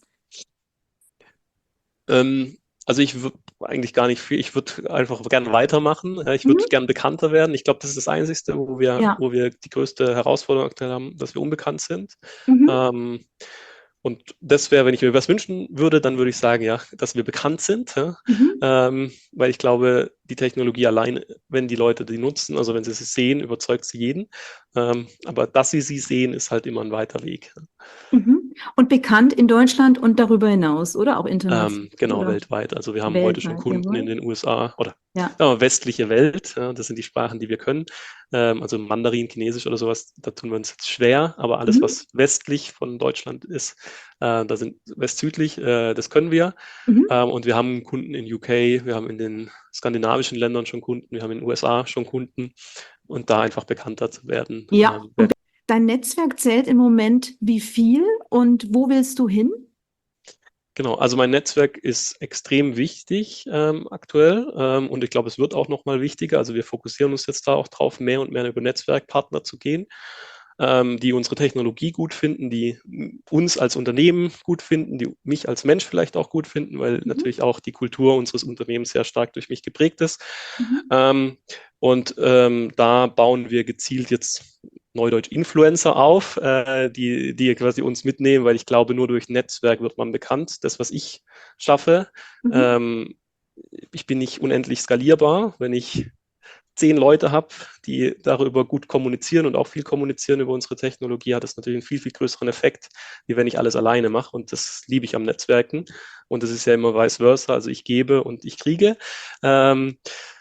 Ähm, also ich würde eigentlich gar nicht viel, ich würde einfach gerne weitermachen. Äh, Ich würde Mhm. gerne bekannter werden. Ich glaube, das ist das Einzige, wo wir, Ja. wo wir die größte Herausforderung aktuell haben, dass wir unbekannt sind. Mhm. Ähm, und das wäre, wenn ich mir was wünschen würde, dann würde ich sagen, ja, dass wir bekannt sind. Ja? Mhm. Ähm, weil ich glaube, die Technologie allein, wenn die Leute die nutzen, also wenn sie sie sehen, überzeugt sie jeden. Ähm, aber dass sie sie sehen, ist halt immer ein weiter Weg. Mhm. Und bekannt in Deutschland und darüber hinaus, oder auch international, Ähm, genau, oder weltweit. Also wir haben heute schon weltweit, Kunden in jawohl. den U S A oder Ja. ja, westliche Welt. Ja, das sind die Sprachen, die wir können. Ähm, also Mandarin, Chinesisch oder sowas, da tun wir uns jetzt schwer. Aber alles, Mhm. was westlich von Deutschland ist, äh, da sind west-südlich, äh, das können wir. Mhm. Ähm, und wir haben Kunden in U K, wir haben in den skandinavischen Ländern schon Kunden, wir haben in den U S A schon Kunden. Und da einfach bekannter zu werden. Ja. Ähm, wär- Und dein Netzwerk zählt im Moment wie viel und wo willst du hin? Genau, also mein Netzwerk ist extrem wichtig ähm, aktuell ähm, und ich glaube, es wird auch nochmal wichtiger. Also wir fokussieren uns jetzt da auch drauf, mehr und mehr über Netzwerkpartner zu gehen, ähm, die unsere Technologie gut finden, die uns als Unternehmen gut finden, die mich als Mensch vielleicht auch gut finden, weil Mhm. natürlich auch die Kultur unseres Unternehmens sehr stark durch mich geprägt ist. Mhm. Ähm, und ähm, da bauen wir gezielt jetzt Neudeutsch Influencer auf, äh, die, die quasi uns mitnehmen, weil ich glaube, nur durch Netzwerk wird man bekannt. Das, was ich schaffe, Mhm. ähm, ich bin nicht unendlich skalierbar. Wenn ich zehn Leute habe, die darüber gut kommunizieren und auch viel kommunizieren über unsere Technologie, hat das natürlich einen viel, viel größeren Effekt, wie wenn ich alles alleine mache. Und das liebe ich am Netzwerken. Und das ist ja immer vice versa. Also ich gebe und ich kriege. Ähm,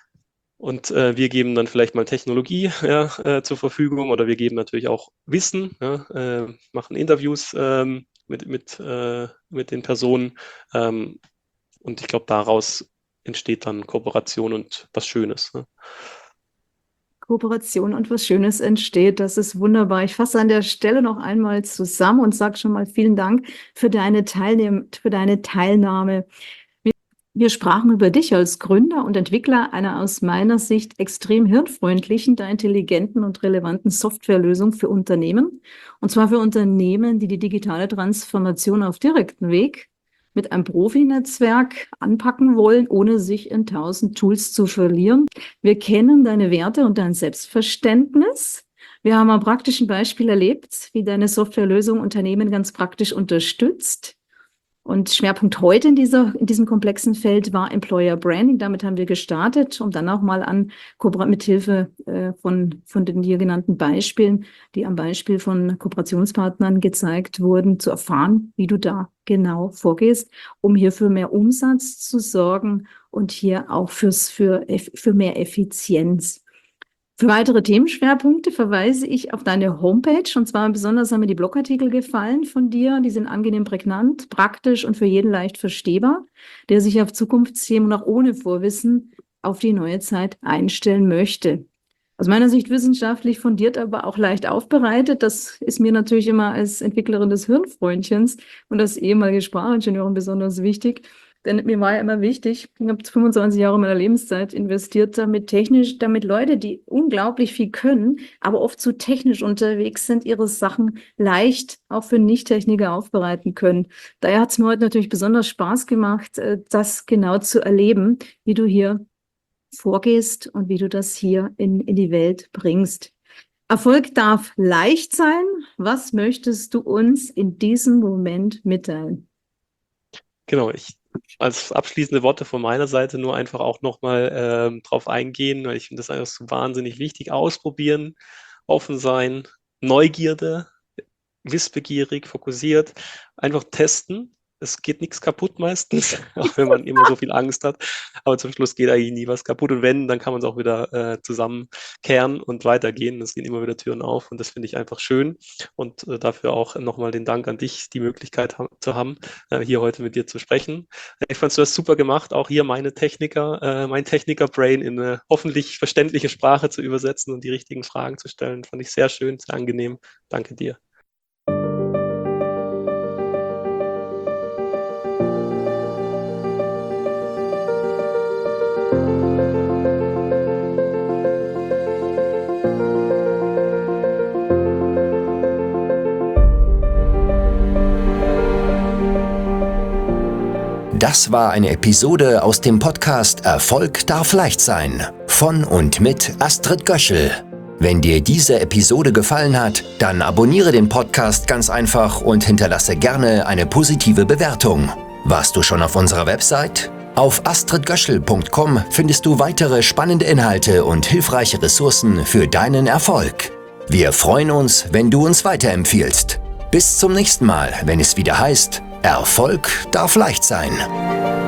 und äh, wir geben dann vielleicht mal Technologie ja, äh, zur Verfügung oder wir geben natürlich auch Wissen, ja, äh, machen Interviews ähm, mit, mit, äh, mit den Personen. Ähm, und ich glaube, daraus entsteht dann Kooperation und was Schönes. Ne? Kooperation und was Schönes entsteht. Das ist wunderbar. Ich fasse an der Stelle noch einmal zusammen und sage schon mal vielen Dank für deine Teilnehm für deine Teilnahme. Wir, wir sprachen über dich als Gründer und Entwickler einer aus meiner Sicht extrem hirnfreundlichen, da intelligenten und relevanten Softwarelösung für Unternehmen. Und zwar für Unternehmen, die die digitale Transformation auf direktem Weg mit einem Profinetzwerk anpacken wollen, ohne sich in tausend Tools zu verlieren. Wir kennen deine Werte und dein Selbstverständnis. Wir haben am praktischen Beispiel erlebt, wie deine Softwarelösung Unternehmen ganz praktisch unterstützt. Und Schwerpunkt heute in dieser, in diesem komplexen Feld war Employer Branding. Damit haben wir gestartet, um dann auch mal an mithilfe äh, von, von den hier genannten Beispielen, die am Beispiel von Kooperationspartnern gezeigt wurden, zu erfahren, wie du da genau vorgehst, um hier für mehr Umsatz zu sorgen und hier auch fürs, für, für mehr Effizienz. Für weitere Themenschwerpunkte verweise ich auf deine Homepage. Und zwar besonders haben mir die Blogartikel gefallen von dir. Die sind angenehm prägnant, praktisch und für jeden leicht verstehbar, der sich auf Zukunftsthemen auch ohne Vorwissen auf die neue Zeit einstellen möchte. Aus meiner Sicht wissenschaftlich fundiert, aber auch leicht aufbereitet. Das ist mir natürlich immer als Entwicklerin des Hirnfreundchens und als ehemalige Sprachingenieurin besonders wichtig. Denn mir war ja immer wichtig, ich habe fünfundzwanzig Jahre meiner Lebenszeit investiert, damit technisch, damit Leute, die unglaublich viel können, aber oft zu technisch unterwegs sind, ihre Sachen leicht auch für Nicht-Techniker aufbereiten können. Daher hat es mir heute natürlich besonders Spaß gemacht, äh, das genau zu erleben, wie du hier vorgehst und wie du das hier in, in die Welt bringst. Erfolg darf leicht sein. Was möchtest du uns in diesem Moment mitteilen? Genau, ich als abschließende Worte von meiner Seite nur einfach auch nochmal ähm, drauf eingehen, weil ich finde das einfach so wahnsinnig wichtig. Ausprobieren, offen sein, Neugierde, wissbegierig, fokussiert, einfach testen. Es geht nichts kaputt meistens, auch wenn man immer so viel Angst hat. Aber zum Schluss geht eigentlich nie was kaputt. Und wenn, dann kann man es auch wieder äh, zusammenkehren und weitergehen. Es gehen immer wieder Türen auf und das finde ich einfach schön. Und äh, dafür auch nochmal den Dank an dich, die Möglichkeit ha zu haben, äh, hier heute mit dir zu sprechen. Ich fand, du hast super gemacht, auch hier meine Techniker, äh, mein Techniker-Brain in eine hoffentlich verständliche Sprache zu übersetzen und die richtigen Fragen zu stellen. Fand ich sehr schön, sehr angenehm. Danke dir. Das war eine Episode aus dem Podcast Erfolg darf leicht sein von und mit Astrid Göschel. Wenn dir diese Episode gefallen hat, dann abonniere den Podcast ganz einfach und hinterlasse gerne eine positive Bewertung. Warst du schon auf unserer Website? Auf astrid göschel punkt com findest du weitere spannende Inhalte und hilfreiche Ressourcen für deinen Erfolg. Wir freuen uns, wenn du uns weiterempfiehlst. Bis zum nächsten Mal, wenn es wieder heißt, Erfolg darf leicht sein.